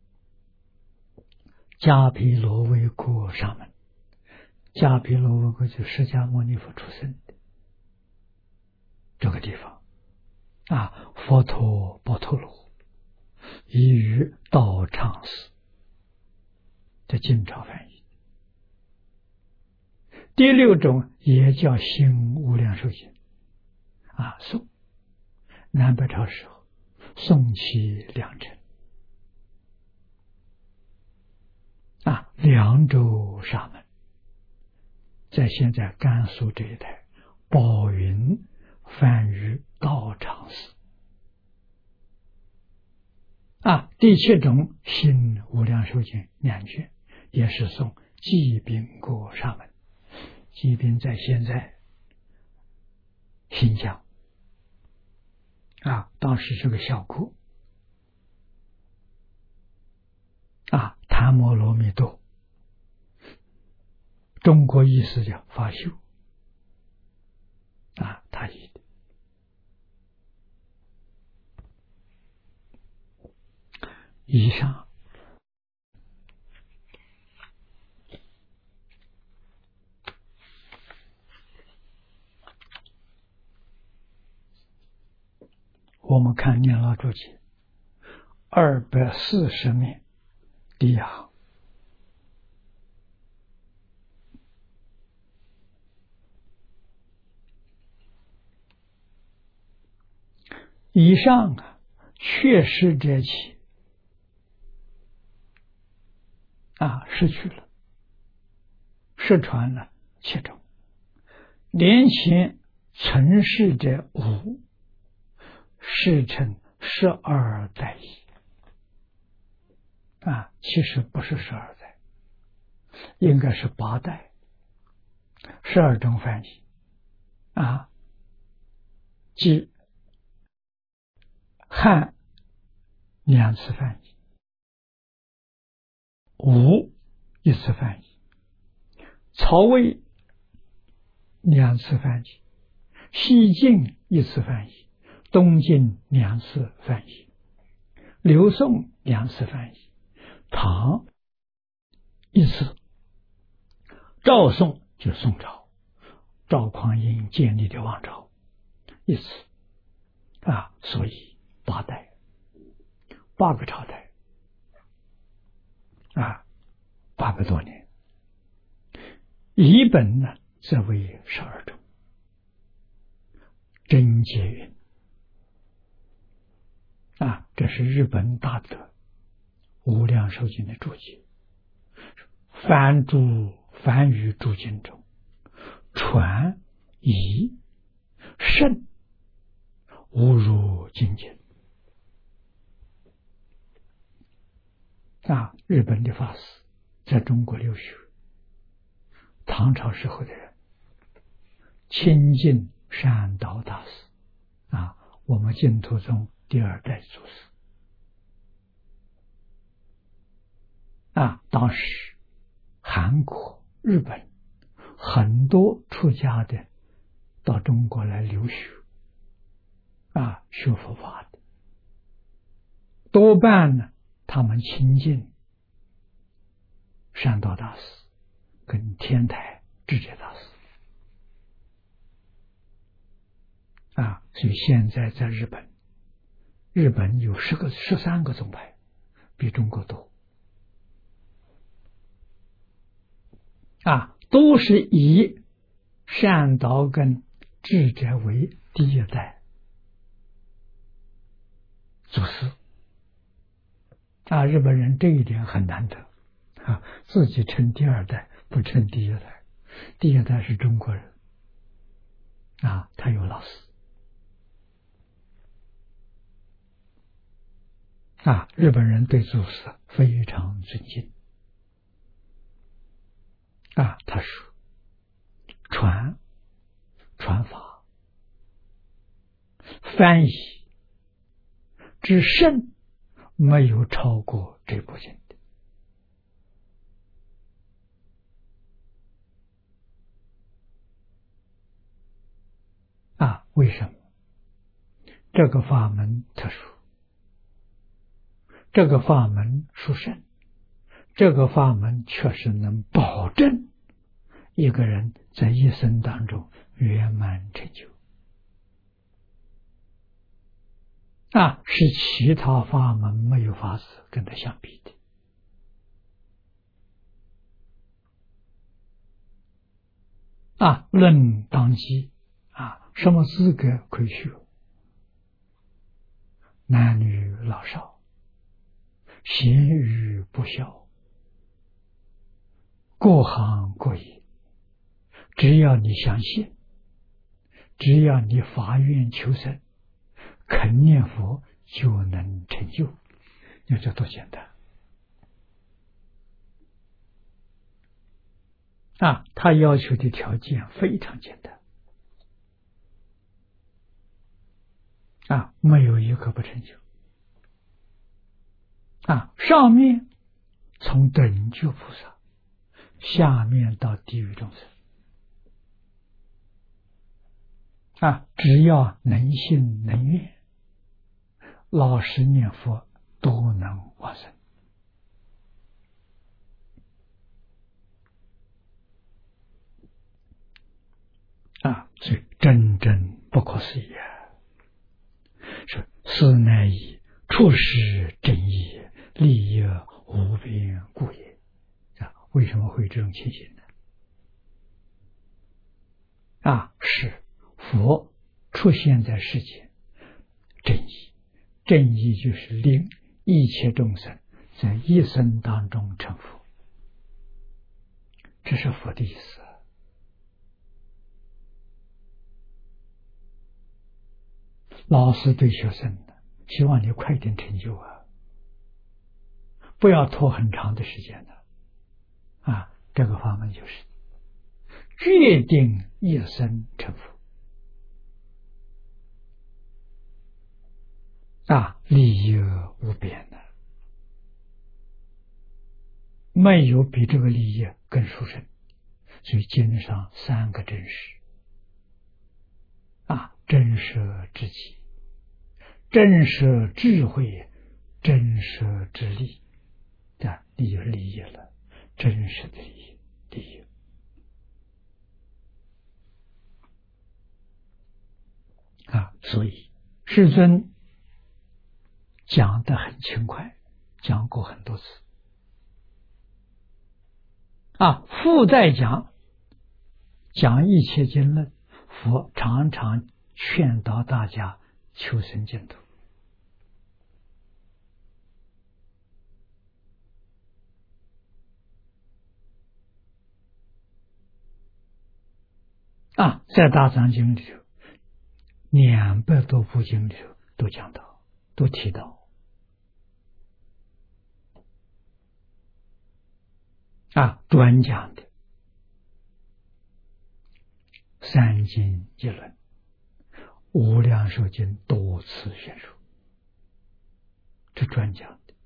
迦毗罗卫国沙门，迦毗罗卫国就是释迦牟尼佛出生的这个地方啊，佛陀波陀罗译于道场寺，在晋朝翻译。第六种也叫新无量寿经啊，宋南北朝时候宋齐两陈啊，凉州沙门，在现在甘肃这一带宝云翻于道场寺啊。第七种新无量寿经两卷，也是宋济宾国沙门，济宾在现在新疆啊，当时是个小国摩罗蜜多，中国意思叫法修啊，他译的。以上我们看念老注解二百四十面第一行，以上啊，确实者起啊，失去了，失传了其中，连前存世者五，世称十二代矣。啊，其实不是十二代，应该是八代，十二种翻译啊，即汉两次翻译，吴一次翻译，曹魏两次翻译，西晋一次翻译，东晋两次翻译，刘宋两次翻译，唐一次，赵宋就宋朝，赵匡胤建立的王朝一次啊，所以八代，八个朝代啊，八百多年。译本呢，则为十二种。真解云啊，这是日本大德无量寿经的注解。梵注梵语注经中，传译圣无如经经啊，日本的法师在中国留学，唐朝时候的人，亲近善导大师啊，我们净土宗第二代祖师啊，当时韩国、日本很多出家的到中国来留学啊，学佛法的，多半呢，他们亲近善导大师跟天台智者大师啊，所以现在在日本，日本有十个、十三个宗派，比中国多啊，都是以善导跟智者为第一代祖师啊，日本人这一点很难得啊，自己称第二代，不称第一代，第一代是中国人啊，他有老师啊，日本人对祖师非常尊敬啊，他说传传法翻译之圣，没有超过这部经的啊，为什么？这个法门特殊，这个法门殊胜，这个法门确实能保证一个人在一生当中圆满成就啊，是其他法门没有法子跟他相比的啊。论当机啊，什么资格可以学？男女老少，贤愚不肖，各行各业，只要你相信，只要你发愿求生，肯念佛，就能成就。你这多简单啊！他要求的条件非常简单啊，没有一个不成就啊。上面从等觉菩萨下面到地狱众生啊，只要能信能愿，老实念佛，都能往生啊！所以真正不可思议啊！是是乃以处世正义，利益无边故也啊！为什么会这种情形呢？啊，是佛出现在世间，正义，正义就是令一切众生在一生当中成佛，这是佛的意思。老师对学生的希望你快点成就啊，不要拖很长的时间的啊！这个法门就是决定一生成佛啊，利益无边的，没有比这个利益更殊胜。所以经上三个真实啊，真实之极，真实智慧，真实之力啊，利益利益了，真实的利益利益啊，所以世尊讲得很轻快，讲过很多次啊，附带讲讲一切经论，佛常常劝导大家求生净土啊，在大藏经里头两百多部经里头都讲到，都提到啊，专讲的三经一论，无量寿经多次宣说，这专讲的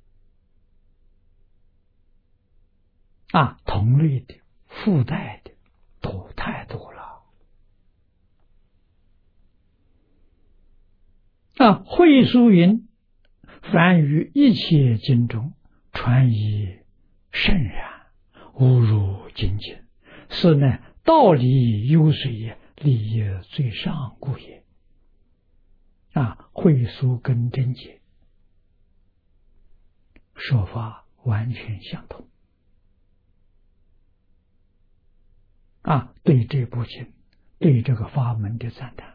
啊，同类的附带的多太多了啊！会疏云：凡于一切经中传以圣然，无如精进，是乃道理优水，利益最上故也。啊，会疏跟真解说法完全相同啊！对这部经，对这个法门的赞叹。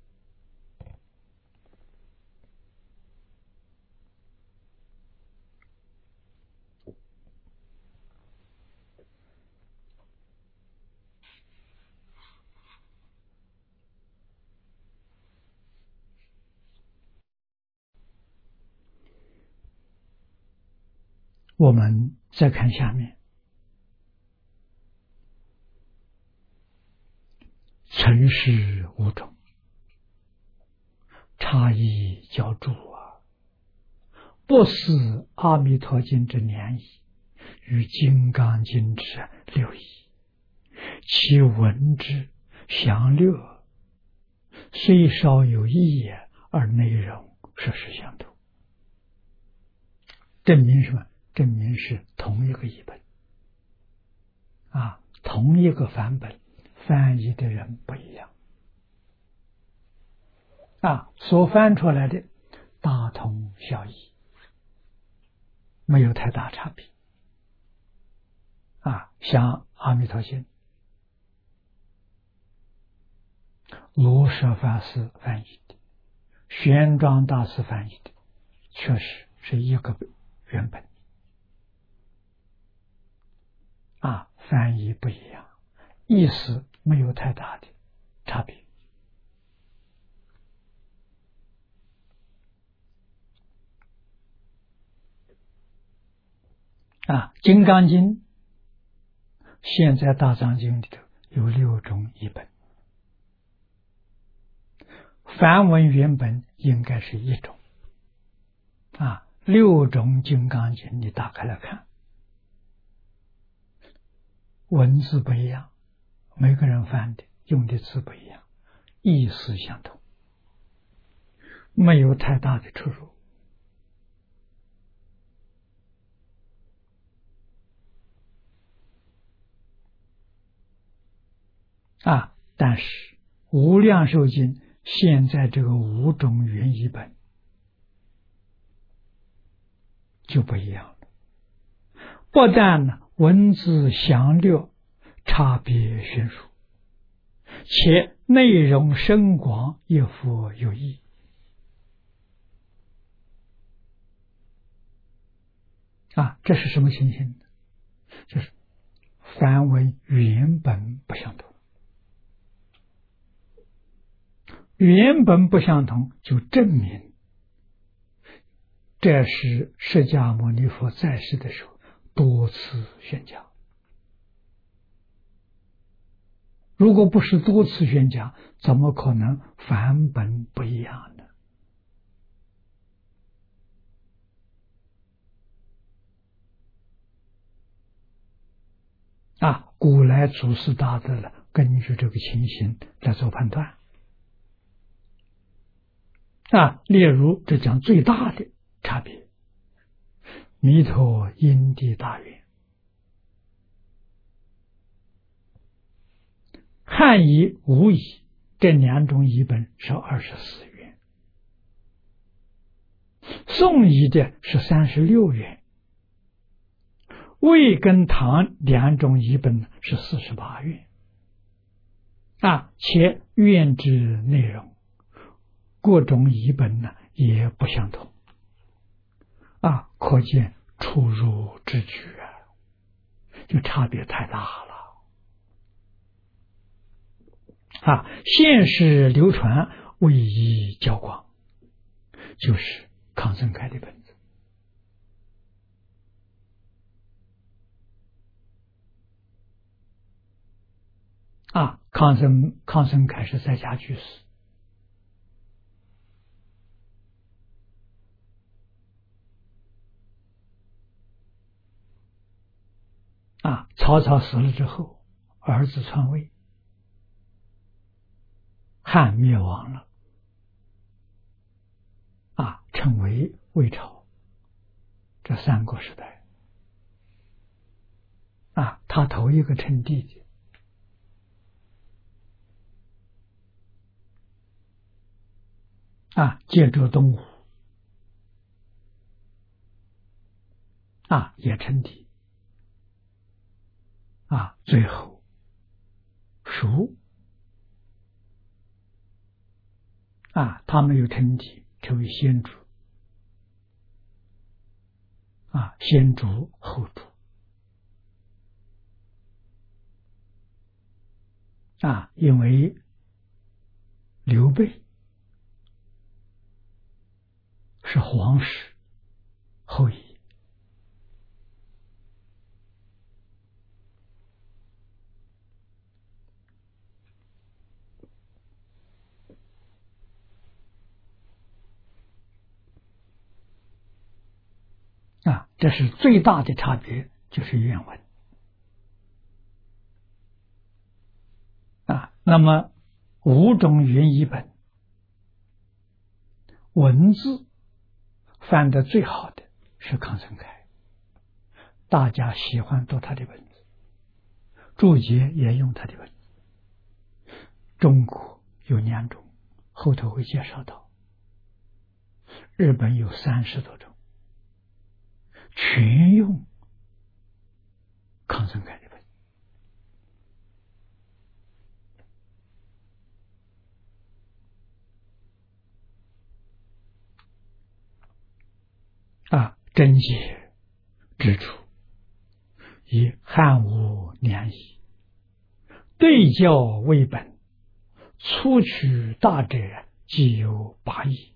我们再看下面，尘世无种，差异较著啊，不似阿弥陀经之两义，与金刚经之六义，其文之详略虽稍有异也，而内容实实相同。证明什么？证明是同一个译本啊，同一个梵本，翻译的人不一样啊，所翻出来的大同小异，没有太大差别啊。像阿弥陀经，罗舍法师翻译的，玄奘大师翻译的，确实是一个原本啊，翻译不一样，意思没有太大的差别啊。金刚经现在大藏经里头有六种译本，梵文原本应该是一种啊，六种金刚经你打开来看， 文字不一样，每个人翻的用的字不一样，意思相同，没有太大的出入。啊，但是无量寿经现在这个五种原译本就不一样了，不但呢文字详略差别悬殊，且内容深广，亦复有异。啊，这是什么情形呢？就是梵文原本不相同，原本不相同，就证明这是释迦牟尼佛在世的时候多次宣讲。如果不是多次宣讲，怎么可能梵本不一样呢？啊，古来祖师大德了，根据这个情形来做判断。啊，例如这讲最大的差别，弥陀因地大愿，汉译无译这两种译本是二十四元，宋译的是三十六元，魏跟唐两种译本是四十八元。啊，且愿之内容各种译本呢也不相同。啊，可见出入之举啊，就差别太大了。啊，现世流传唯一较广，就是康僧开的本子。啊，康僧康僧开是在家居士。啊，曹操死了之后，儿子篡位，汉灭亡了，啊，成为魏朝。这三国时代，啊，他头一个称帝的。啊，借助东吴，啊，也称帝。啊，最后蜀，啊，他没有称帝，成为先主。啊，先主后主。啊，因为刘备是皇室后裔。啊，这是最大的差别，就是原文。啊，那么五种原译本，文字翻得最好的是康僧开，大家喜欢读他的文字，注解也用他的文字。中国有两种，后头会介绍到。日本有三十多种，全用康僧开的本。啊，真解之处以汉武两译，对教为本，粗取大者即有八义。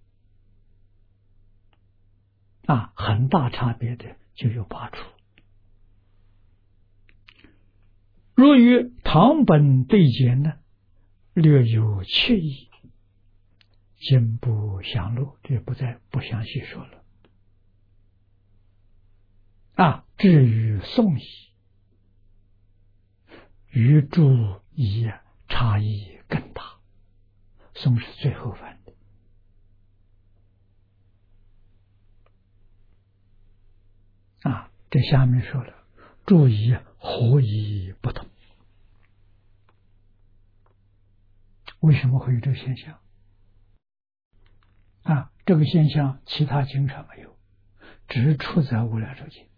啊，很大差别的就有八处。若与唐本对解呢，略有缺异，今不详录，这不再不详细说了。啊，至于宋译， 与注一差异更大。宋是最后翻的。啊，这下面说了，注意何以不同？为什么会有这个现象？啊，这个现象其他经上没有，只出在《无量寿经》。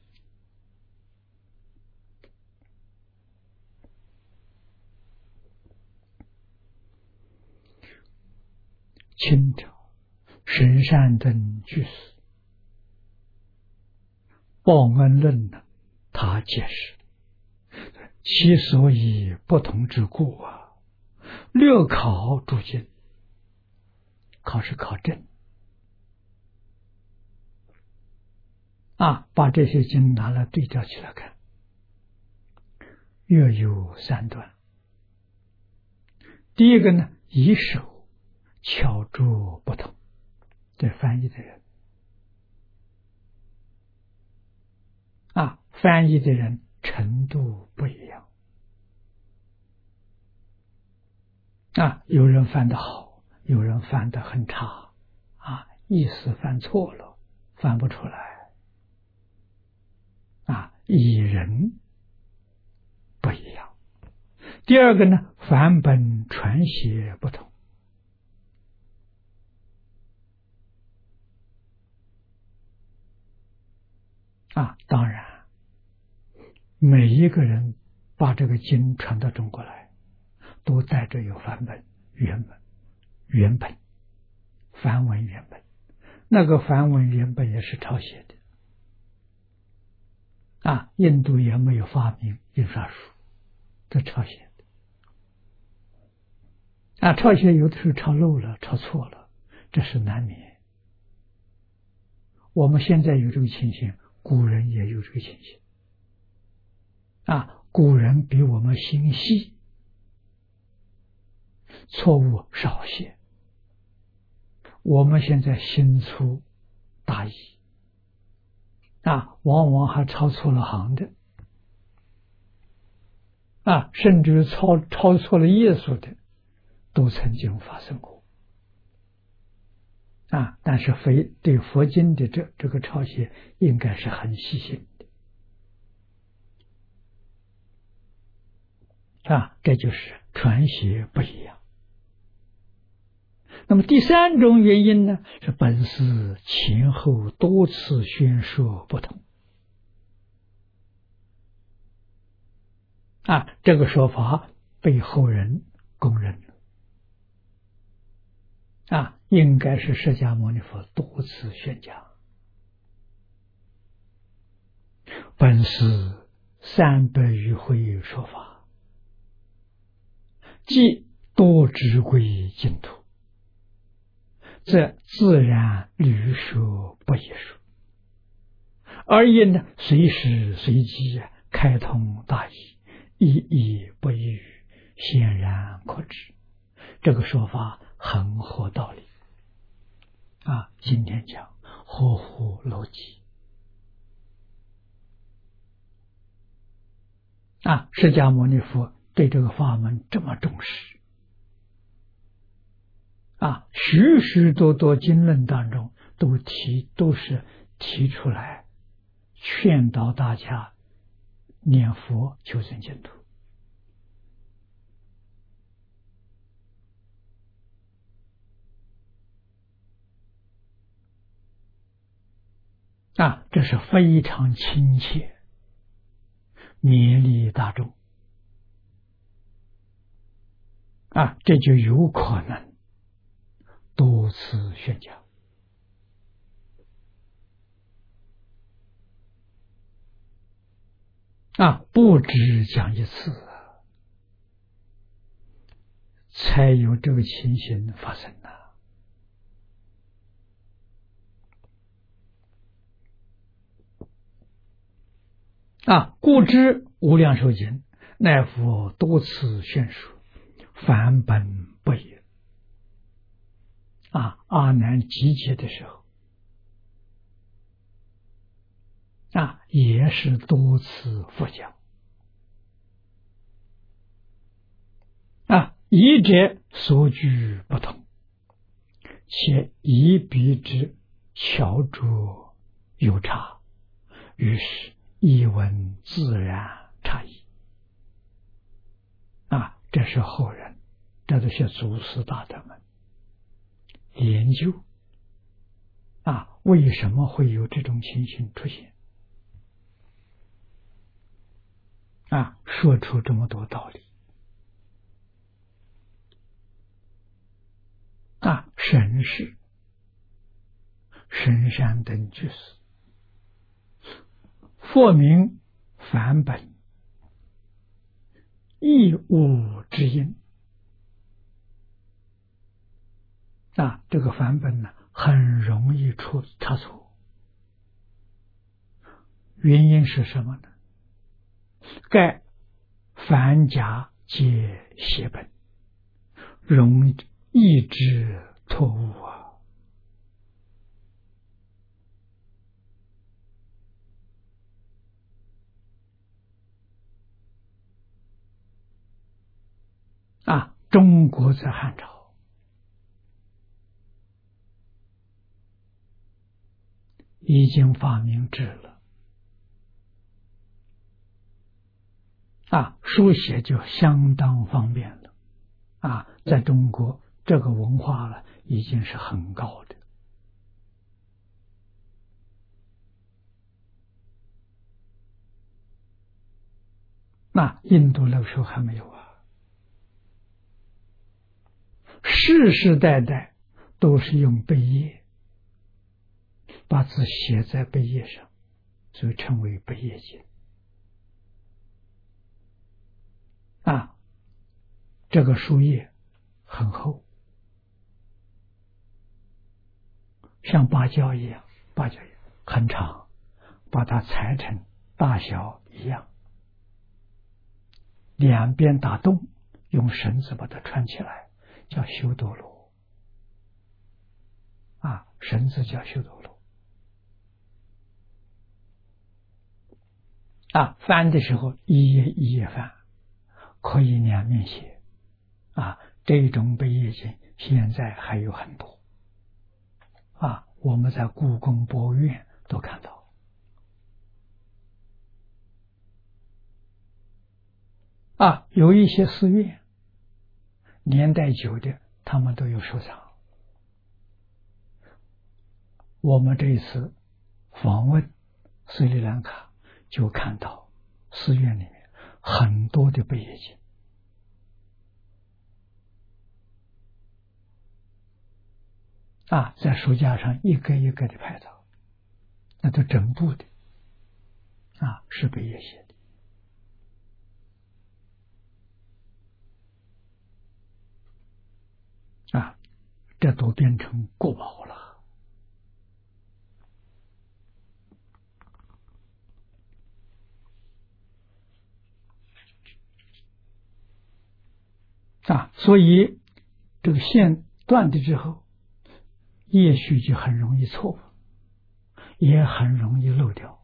清朝神山等居士报恩论呢，他解释其所以不同之故啊，略考诸经，考是考证啊，把这些经拿来对照起来看，约有三段。第一个呢，以手巧拙不同，这翻译的人啊，翻译的人程度不一样啊，有人翻得好，有人翻得很差啊，意思翻错了，翻不出来啊，以人不一样。第二个呢，梵本传写不同啊，当然每一个人把这个经传到中国来，都带着有梵本、原本、原本、梵文原本，那个梵文原本也是抄写的啊，印度也没有发明印刷术，这抄写的啊，抄写有的时候抄漏了、抄错了，这是难免。我们现在有这个情形，古人也有这个情形啊，古人比我们心细，错误少些。我们现在心粗大意啊，往往还抄错了行的啊，甚至抄抄错了页数的，都曾经发生过啊。但是非对佛经的这这个抄写，应该是很细心的啊，这就是传写不一样。那么第三种原因呢，是本师前后多次宣说不同啊，这个说法被后人公认了啊，应该是释迦牟尼佛多次宣讲。本师三百余回说法，即多知归净土，则自然屡说不也说，而因呢随时随机开通大义，意义不语，显然可知。这个说法很合道理啊，今天讲合乎逻辑啊，释迦牟尼佛对这个法门这么重视啊，许许多多经论当中都提都是提出来劝导大家念佛求生净土啊，这是非常亲切，勉励大众啊，这就有可能多次宣讲啊，不止讲一次，才有这个情形发生啊。啊，故知无量寿经，乃佛多次宣说，梵本不也。啊，阿难集结的时候，啊，也是多次佛讲。 译者所据不同，且译笔之巧拙有差，于是译文自然差异。啊，这是后人，这都是祖师大德们研究啊，为什么会有这种情形出现？啊，说出这么多道理。啊，神是神山等居士，佛名梵本，亦无之音。啊，这个梵本呢，很容易出差错。原因是什么呢？盖凡假皆写本，容易之错误啊！啊，中国在汉朝已经发明制了。啊，书写就相当方便了。啊，在中国这个文化了已经是很高的。那印度那个时候还没有啊，世世代代都是用碑页把字写在碑页上，所以称为碑页经。啊，这个书页很厚，像芭蕉一样，芭蕉叶很长，把它裁成大小一样，两边打洞，用绳子把它穿起来，叫修多罗。啊，绳子叫修多罗。啊，翻的时候一页一页翻，可以两面写。啊，这种碑页经现在还有很多。啊，我们在故宫博物院都看到。啊，有一些寺院年代久的，他们都有收藏。我们这一次访问斯里兰卡，就看到寺院里面很多的碑页经。啊，在书架上一个一个的拍照，那都整部的。啊，是碑页写的。啊，这都变成国宝了。啊，所以这个线断的之后，页序就很容易错误，也很容易漏掉。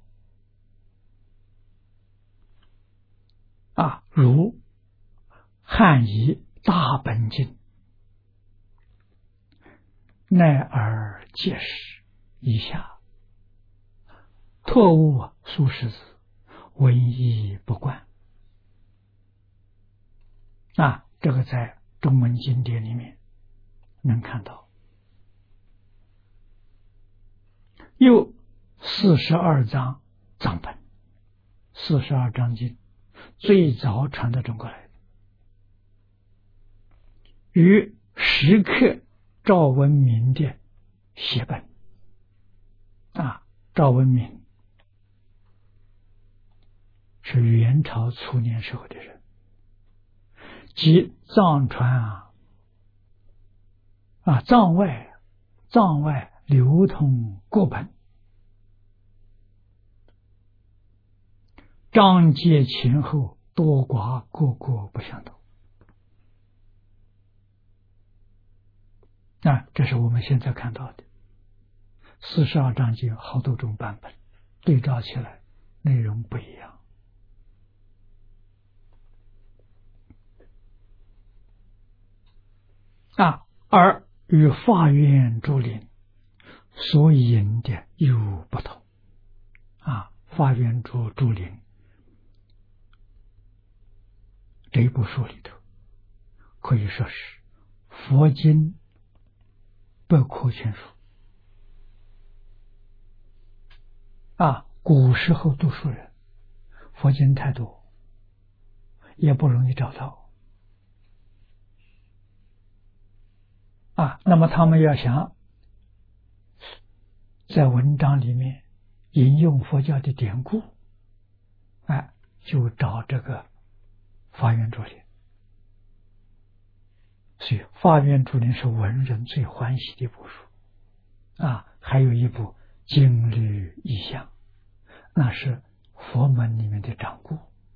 啊，如汉仪大本经奈尔解释以下，错误数十字，文意不贯。啊，这个在中文经典里面能看到。又四十二章藏本，四十二章经最早传到中国来的，与石刻赵文明的写本。啊，赵文明是元朝初年时候的人，即藏传啊啊藏外藏外流通各本，章节前后多寡各个不相同。啊，这是我们现在看到的四十二章经，好多种版本，对照起来内容不一样。 而与法院竹林所引的又不同啊。法院竹竹林这一部书里头，可以说是佛经百科全书啊。古时候读书人佛经太多，也不容易找到啊。那么他们要想在文章里面引用佛教的典故，哎，就找这个法院竹林。所以法院竹林是文人最欢喜的一部书啊。还有一部经律异象，那是佛门里面的掌故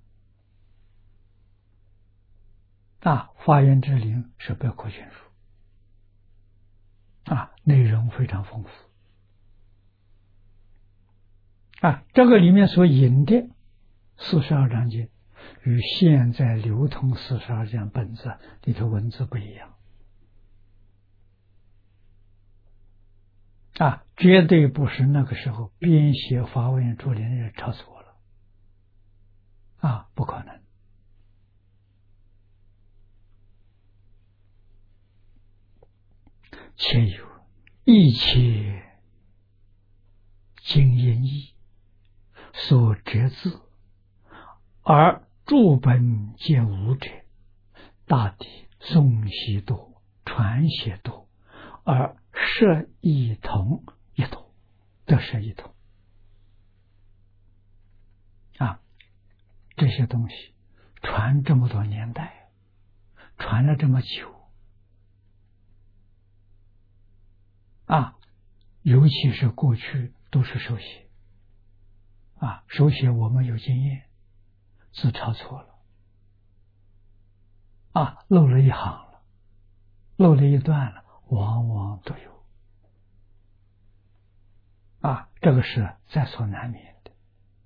啊。法院竹林是百科全书啊，内容非常丰富啊。这个里面所引的四十二章经与现在流通四十二章本子里头文字不一样啊，绝对不是那个时候编写法院竹林的人抄错了啊，不可能。且有一切经音义所折字，而注本皆无者，大抵诵习多，传写多，而摄一同一同，得摄一同啊。这些东西传这么多年代，传了这么久啊，尤其是过去都是手写啊，手写我们有经验，字抄错了啊，漏了一行了，漏了一段了，往往都有啊，这个是在所难免的。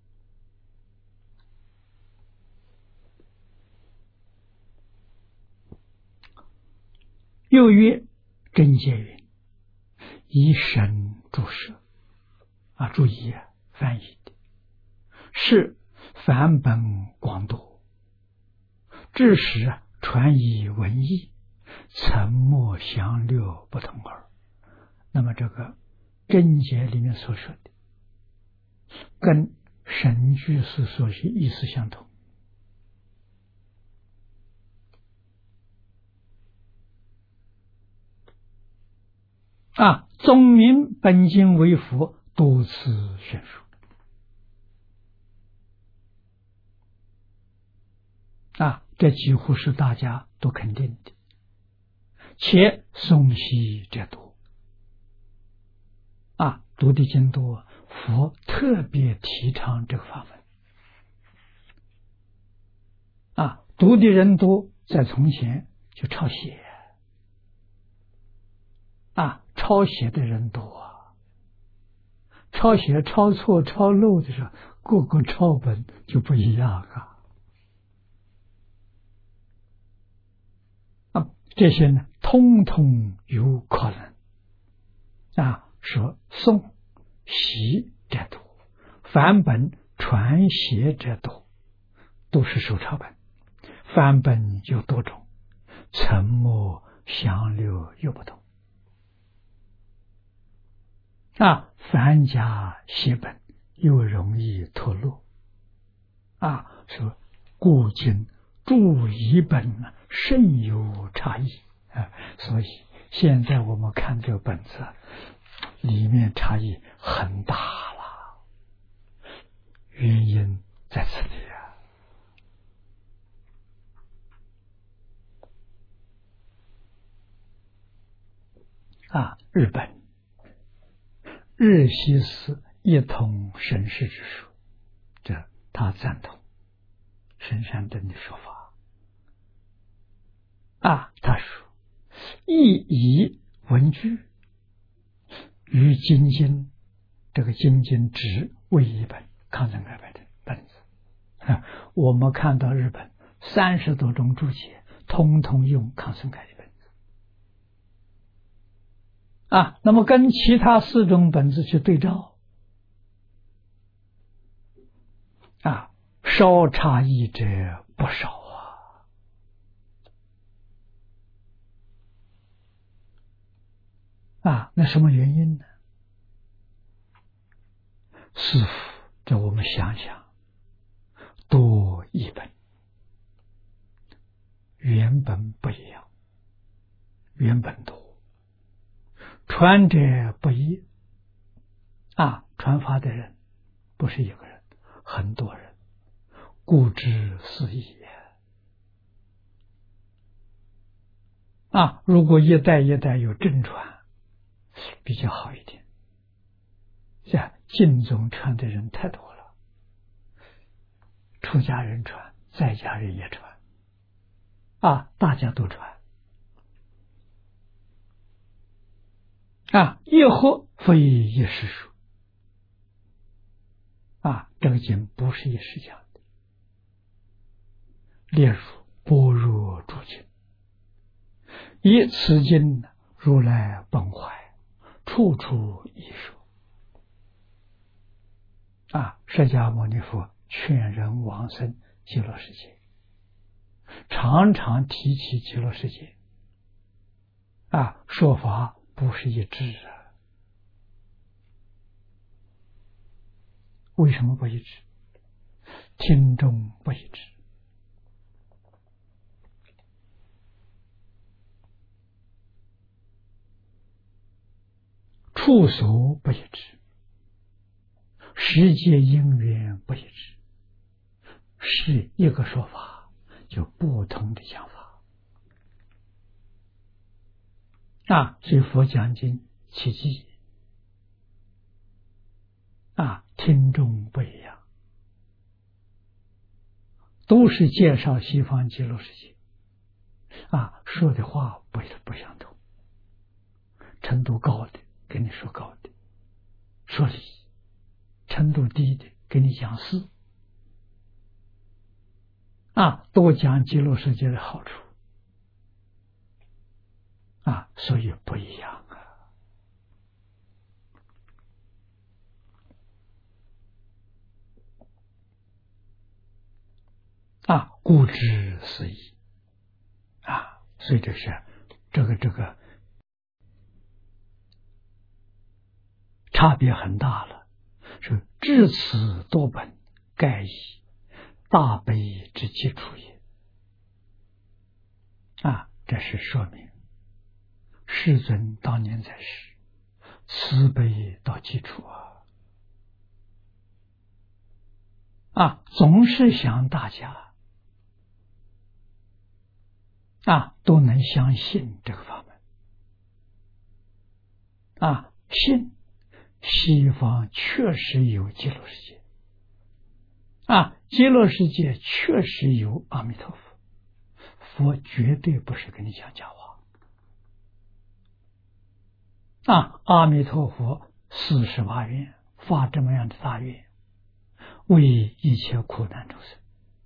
又曰真解云：以神注释啊，注意啊，翻译的是梵本广度，致使传以文义，沉默详略不同耳。那么这个真解里面所说的跟神句是所学意思相同啊。宗明本经为佛，多次宣说啊，这几乎是大家都肯定的，且诵习者多啊，读的经多，佛特别提倡这个法门啊，读的人多，在从前就抄写啊，抄写的人多啊，抄写抄错抄漏的时候，个个抄本就不一样啊。啊，这些呢，通通有可能啊。说诵习者多，梵本传写者多，都是手抄本。梵本有多种，沉默详略又不同啊。凡家写本又容易脱落啊，说故今注译本呢甚有差异啊，所以现在我们看这个本子里面差异很大了，原因在此里啊。啊，日本日西寺一统神事之说，这他赞同神山灯的说法啊。他说亦以文句与金经，这个金经只为一本抗争改版的本子啊。我们看到日本三十多种注解，通通用抗争改的本子啊，那么跟其他四种本质去对照，啊，稍差异者不少啊。啊，那什么原因呢？师父叫我们想想，多一本，原本不一样，原本多，传者不一，啊，传法的人不是一个人，很多人，故知是异也。啊，如果一代一代有正传，比较好一点。像净宗传的人太多了，出家人传，在家人也传，啊，大家都传。啊，一合非一时说。啊，这个经不是一时讲的，列如般若诸经，以此经如来本怀，处处一说。啊，释迦牟尼佛劝人往生极乐世界，常常提起极乐世界。啊，说法不是一致啊。为什么不一致？听众不一致。处所不一致，世界因缘不一致，是一个说法，就不同的讲法。啊，所以佛讲经奇迹，啊，听众不一样，都是介绍西方极乐世界，啊，说的话不不相同，程度高的跟你说高的，说理；程度低的跟你讲事，啊，都讲极乐世界的好处，啊，所以不一样啊。啊，故知是异。啊，所以这是这个这个差别很大了。是至此多本，盖以大悲之基础也。啊，这是说明世尊当年在世，慈悲到基础啊。啊，总是想大家啊都能相信这个法门。啊，信西方确实有极乐世界，啊，极乐世界确实有阿弥陀佛，佛绝对不是跟你讲假话。啊，阿弥陀佛四十八愿发这么样的大愿，为一切苦难众生，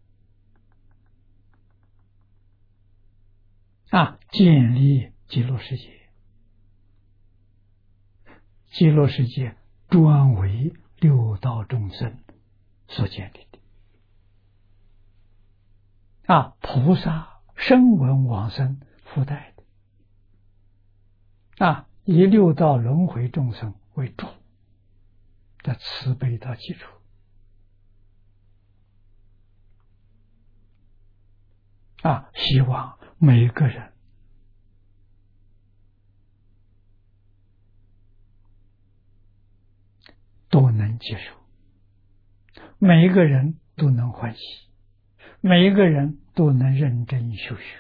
啊，建立极乐世界。极乐世界专为六道众生所建立的，啊，菩萨声闻往生附带的，啊，以六道轮回众生为主的慈悲的基础。啊，希望每个人都能接受，每一个人都能欢喜，每一个人都能认真修学。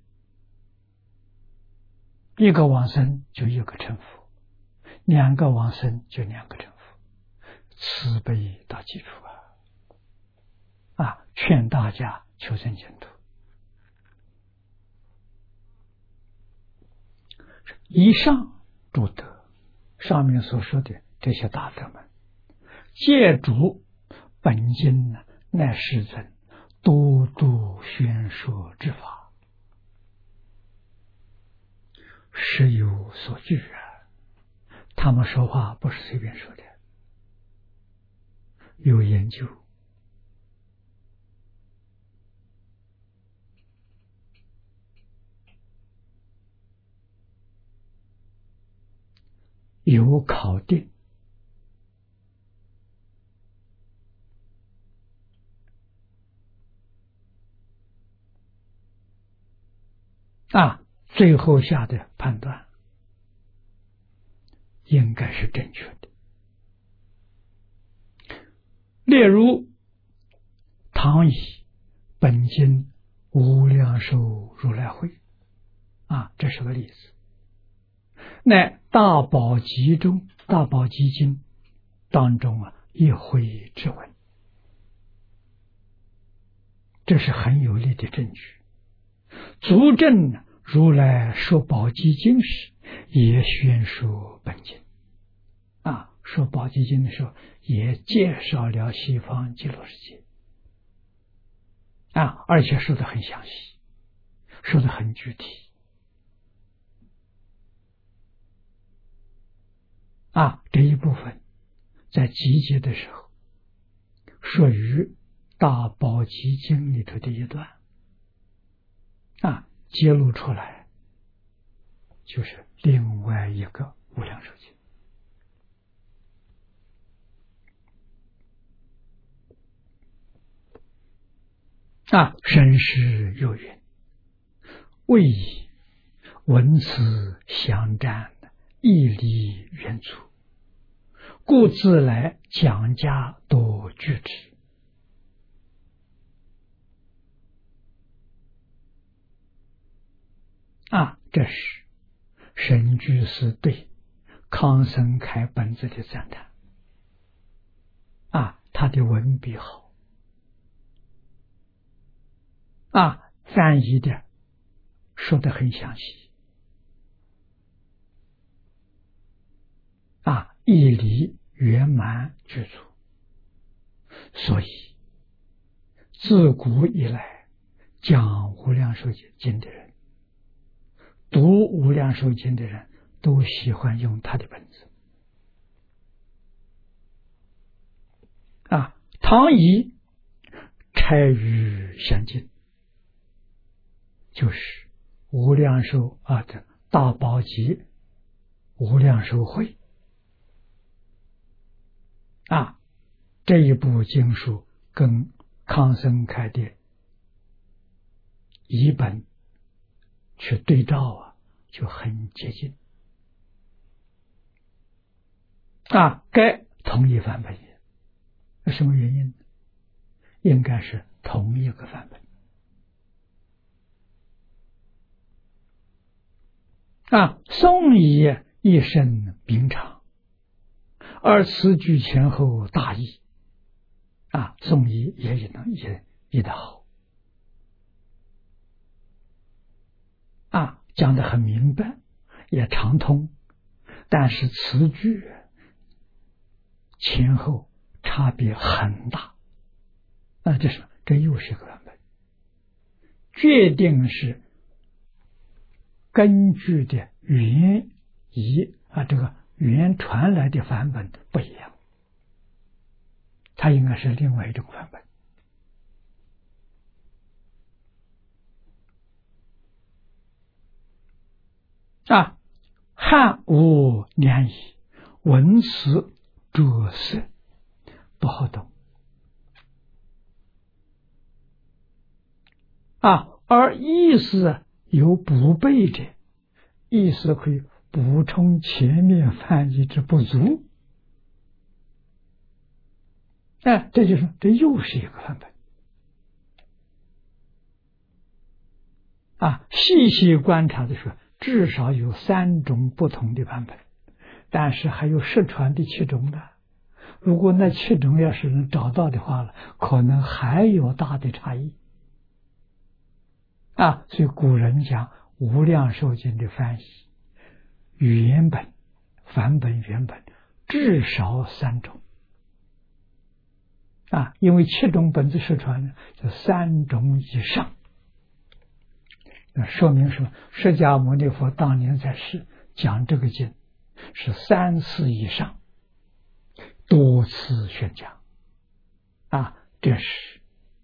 一个往生就一个成佛，两个往生就两个成佛，慈悲到基础啊！啊，劝大家求生净土。以上诸德，上面所说的这些大德们，借主本经呢，乃世尊多度宣说之法，实有所据啊！ 他们说话不是随便说的，有研究。有考定，啊，最后下的判断应该是正确的。例如，唐以本经无量寿如来会，啊，这是个例子。乃大宝集中，大宝积经当中啊，一会之文，这是很有力的证据，足证如来说宝积经时也宣说本经。啊，说宝积经的时候也介绍了西方极乐世界，啊，而且说得很详细，说得很具体。啊，这一部分在集结的时候属于大宝积经里头的一段，啊，揭露出来就是另外一个无量寿经。啊，身世有云，谓以文辞相占，义理远粗，故自来讲家多具之。啊，这是神居士对康僧开本子的赞叹。啊，他的文笔好，啊，翻译的说得很详细，啊，义理圆满具足，所以自古以来讲无量寿经的人，读无量寿经的人都喜欢用他的本子。啊，唐以拆语相近，就是无量寿啊的大宝积无量寿会，啊，这一部经书跟康僧开的译本去对照啊，就很接近。啊，该同一范本，什么原因？应该是同一个范本。啊，宋以一生平常，而此句前后大异。啊，宋以也也能也译得好。啊，讲得很明白，也畅通，但是词句前后差别很大。啊，这是这又是个版本，决定是根据的原译啊，这个原传来的版本不一样，它应该是另外一种版本。啊，汉无两义，文词着色不好懂。啊，而意思有补备者，意思可以补充前面翻译之不足。哎，这就是这又是一个版本。啊，细细观察的时候，至少有三种不同的版本，但是还有失传的七种呢。如果那七种要是能找到的话了，可能还有大的差异。啊，所以古人讲无量寿经的翻译，原本、梵本、原本至少三种。啊，因为七种本子失传呢，就三种以上。那说明什么？释迦牟尼佛当年在世讲这个经， 是三次以上，多次宣讲啊，这是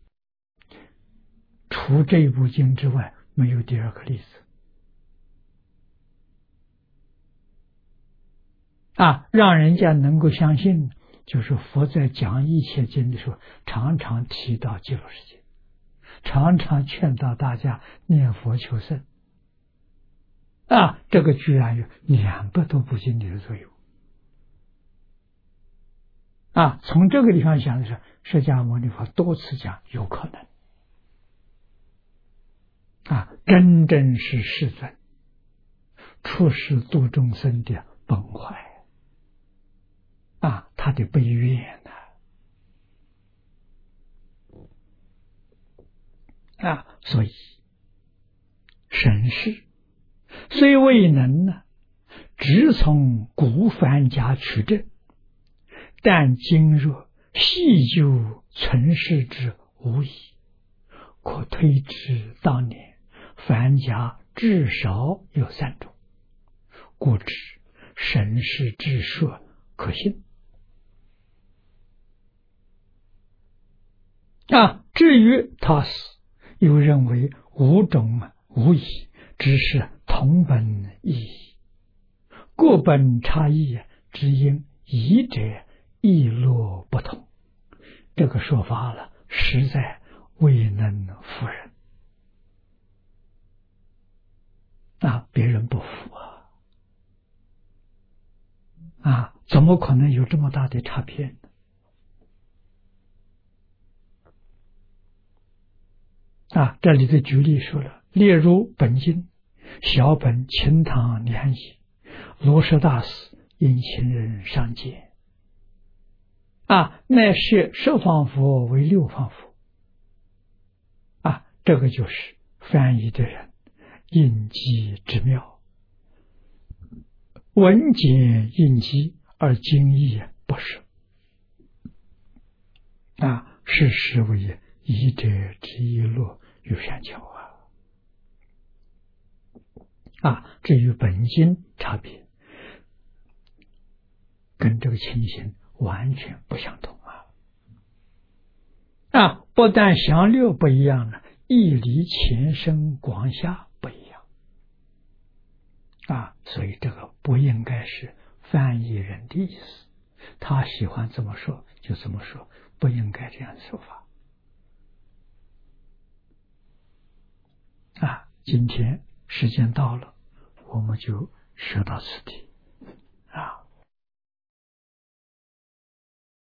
除这部经之外没有第二个例子啊，让人家能够相信，就是佛在讲一切经的时候，常常提到极乐世界，常常劝导大家念佛求生啊，这个居然有两百多部经里的作用啊。从这个地方想的是，释迦牟尼佛多次讲有可能啊，真正是世尊出世度众生的本怀啊，他的悲愿呐 啊, 啊，所以神事虽未能呢，只从古梵家取证，但今若细究存世之无疑，可推知当年梵家至少有三种，故知神事之说可信啊。至于他死，又认为五种无疑，只是同本异义，各本差异，只因疑者异落不同。这个说法了，实在未能服人啊，别人不服啊啊，怎么可能有这么大的差别呢？啊，这里的举例说了，例如本经小本清唐两译，罗什大师因情人上见啊，乃是十方佛为六方佛啊，这个就是翻译的人应机之妙，文解应机而经义不舍啊，是实为一者之一落与善巧啊啊，至于本经差别，跟这个情形完全不相同啊啊，不但详略不一样了，义理前深广下不一样啊，所以这个不应该是翻译人的意思，他喜欢这么说就这么说，不应该这样说法啊。今天时间到了，我们就学到此地。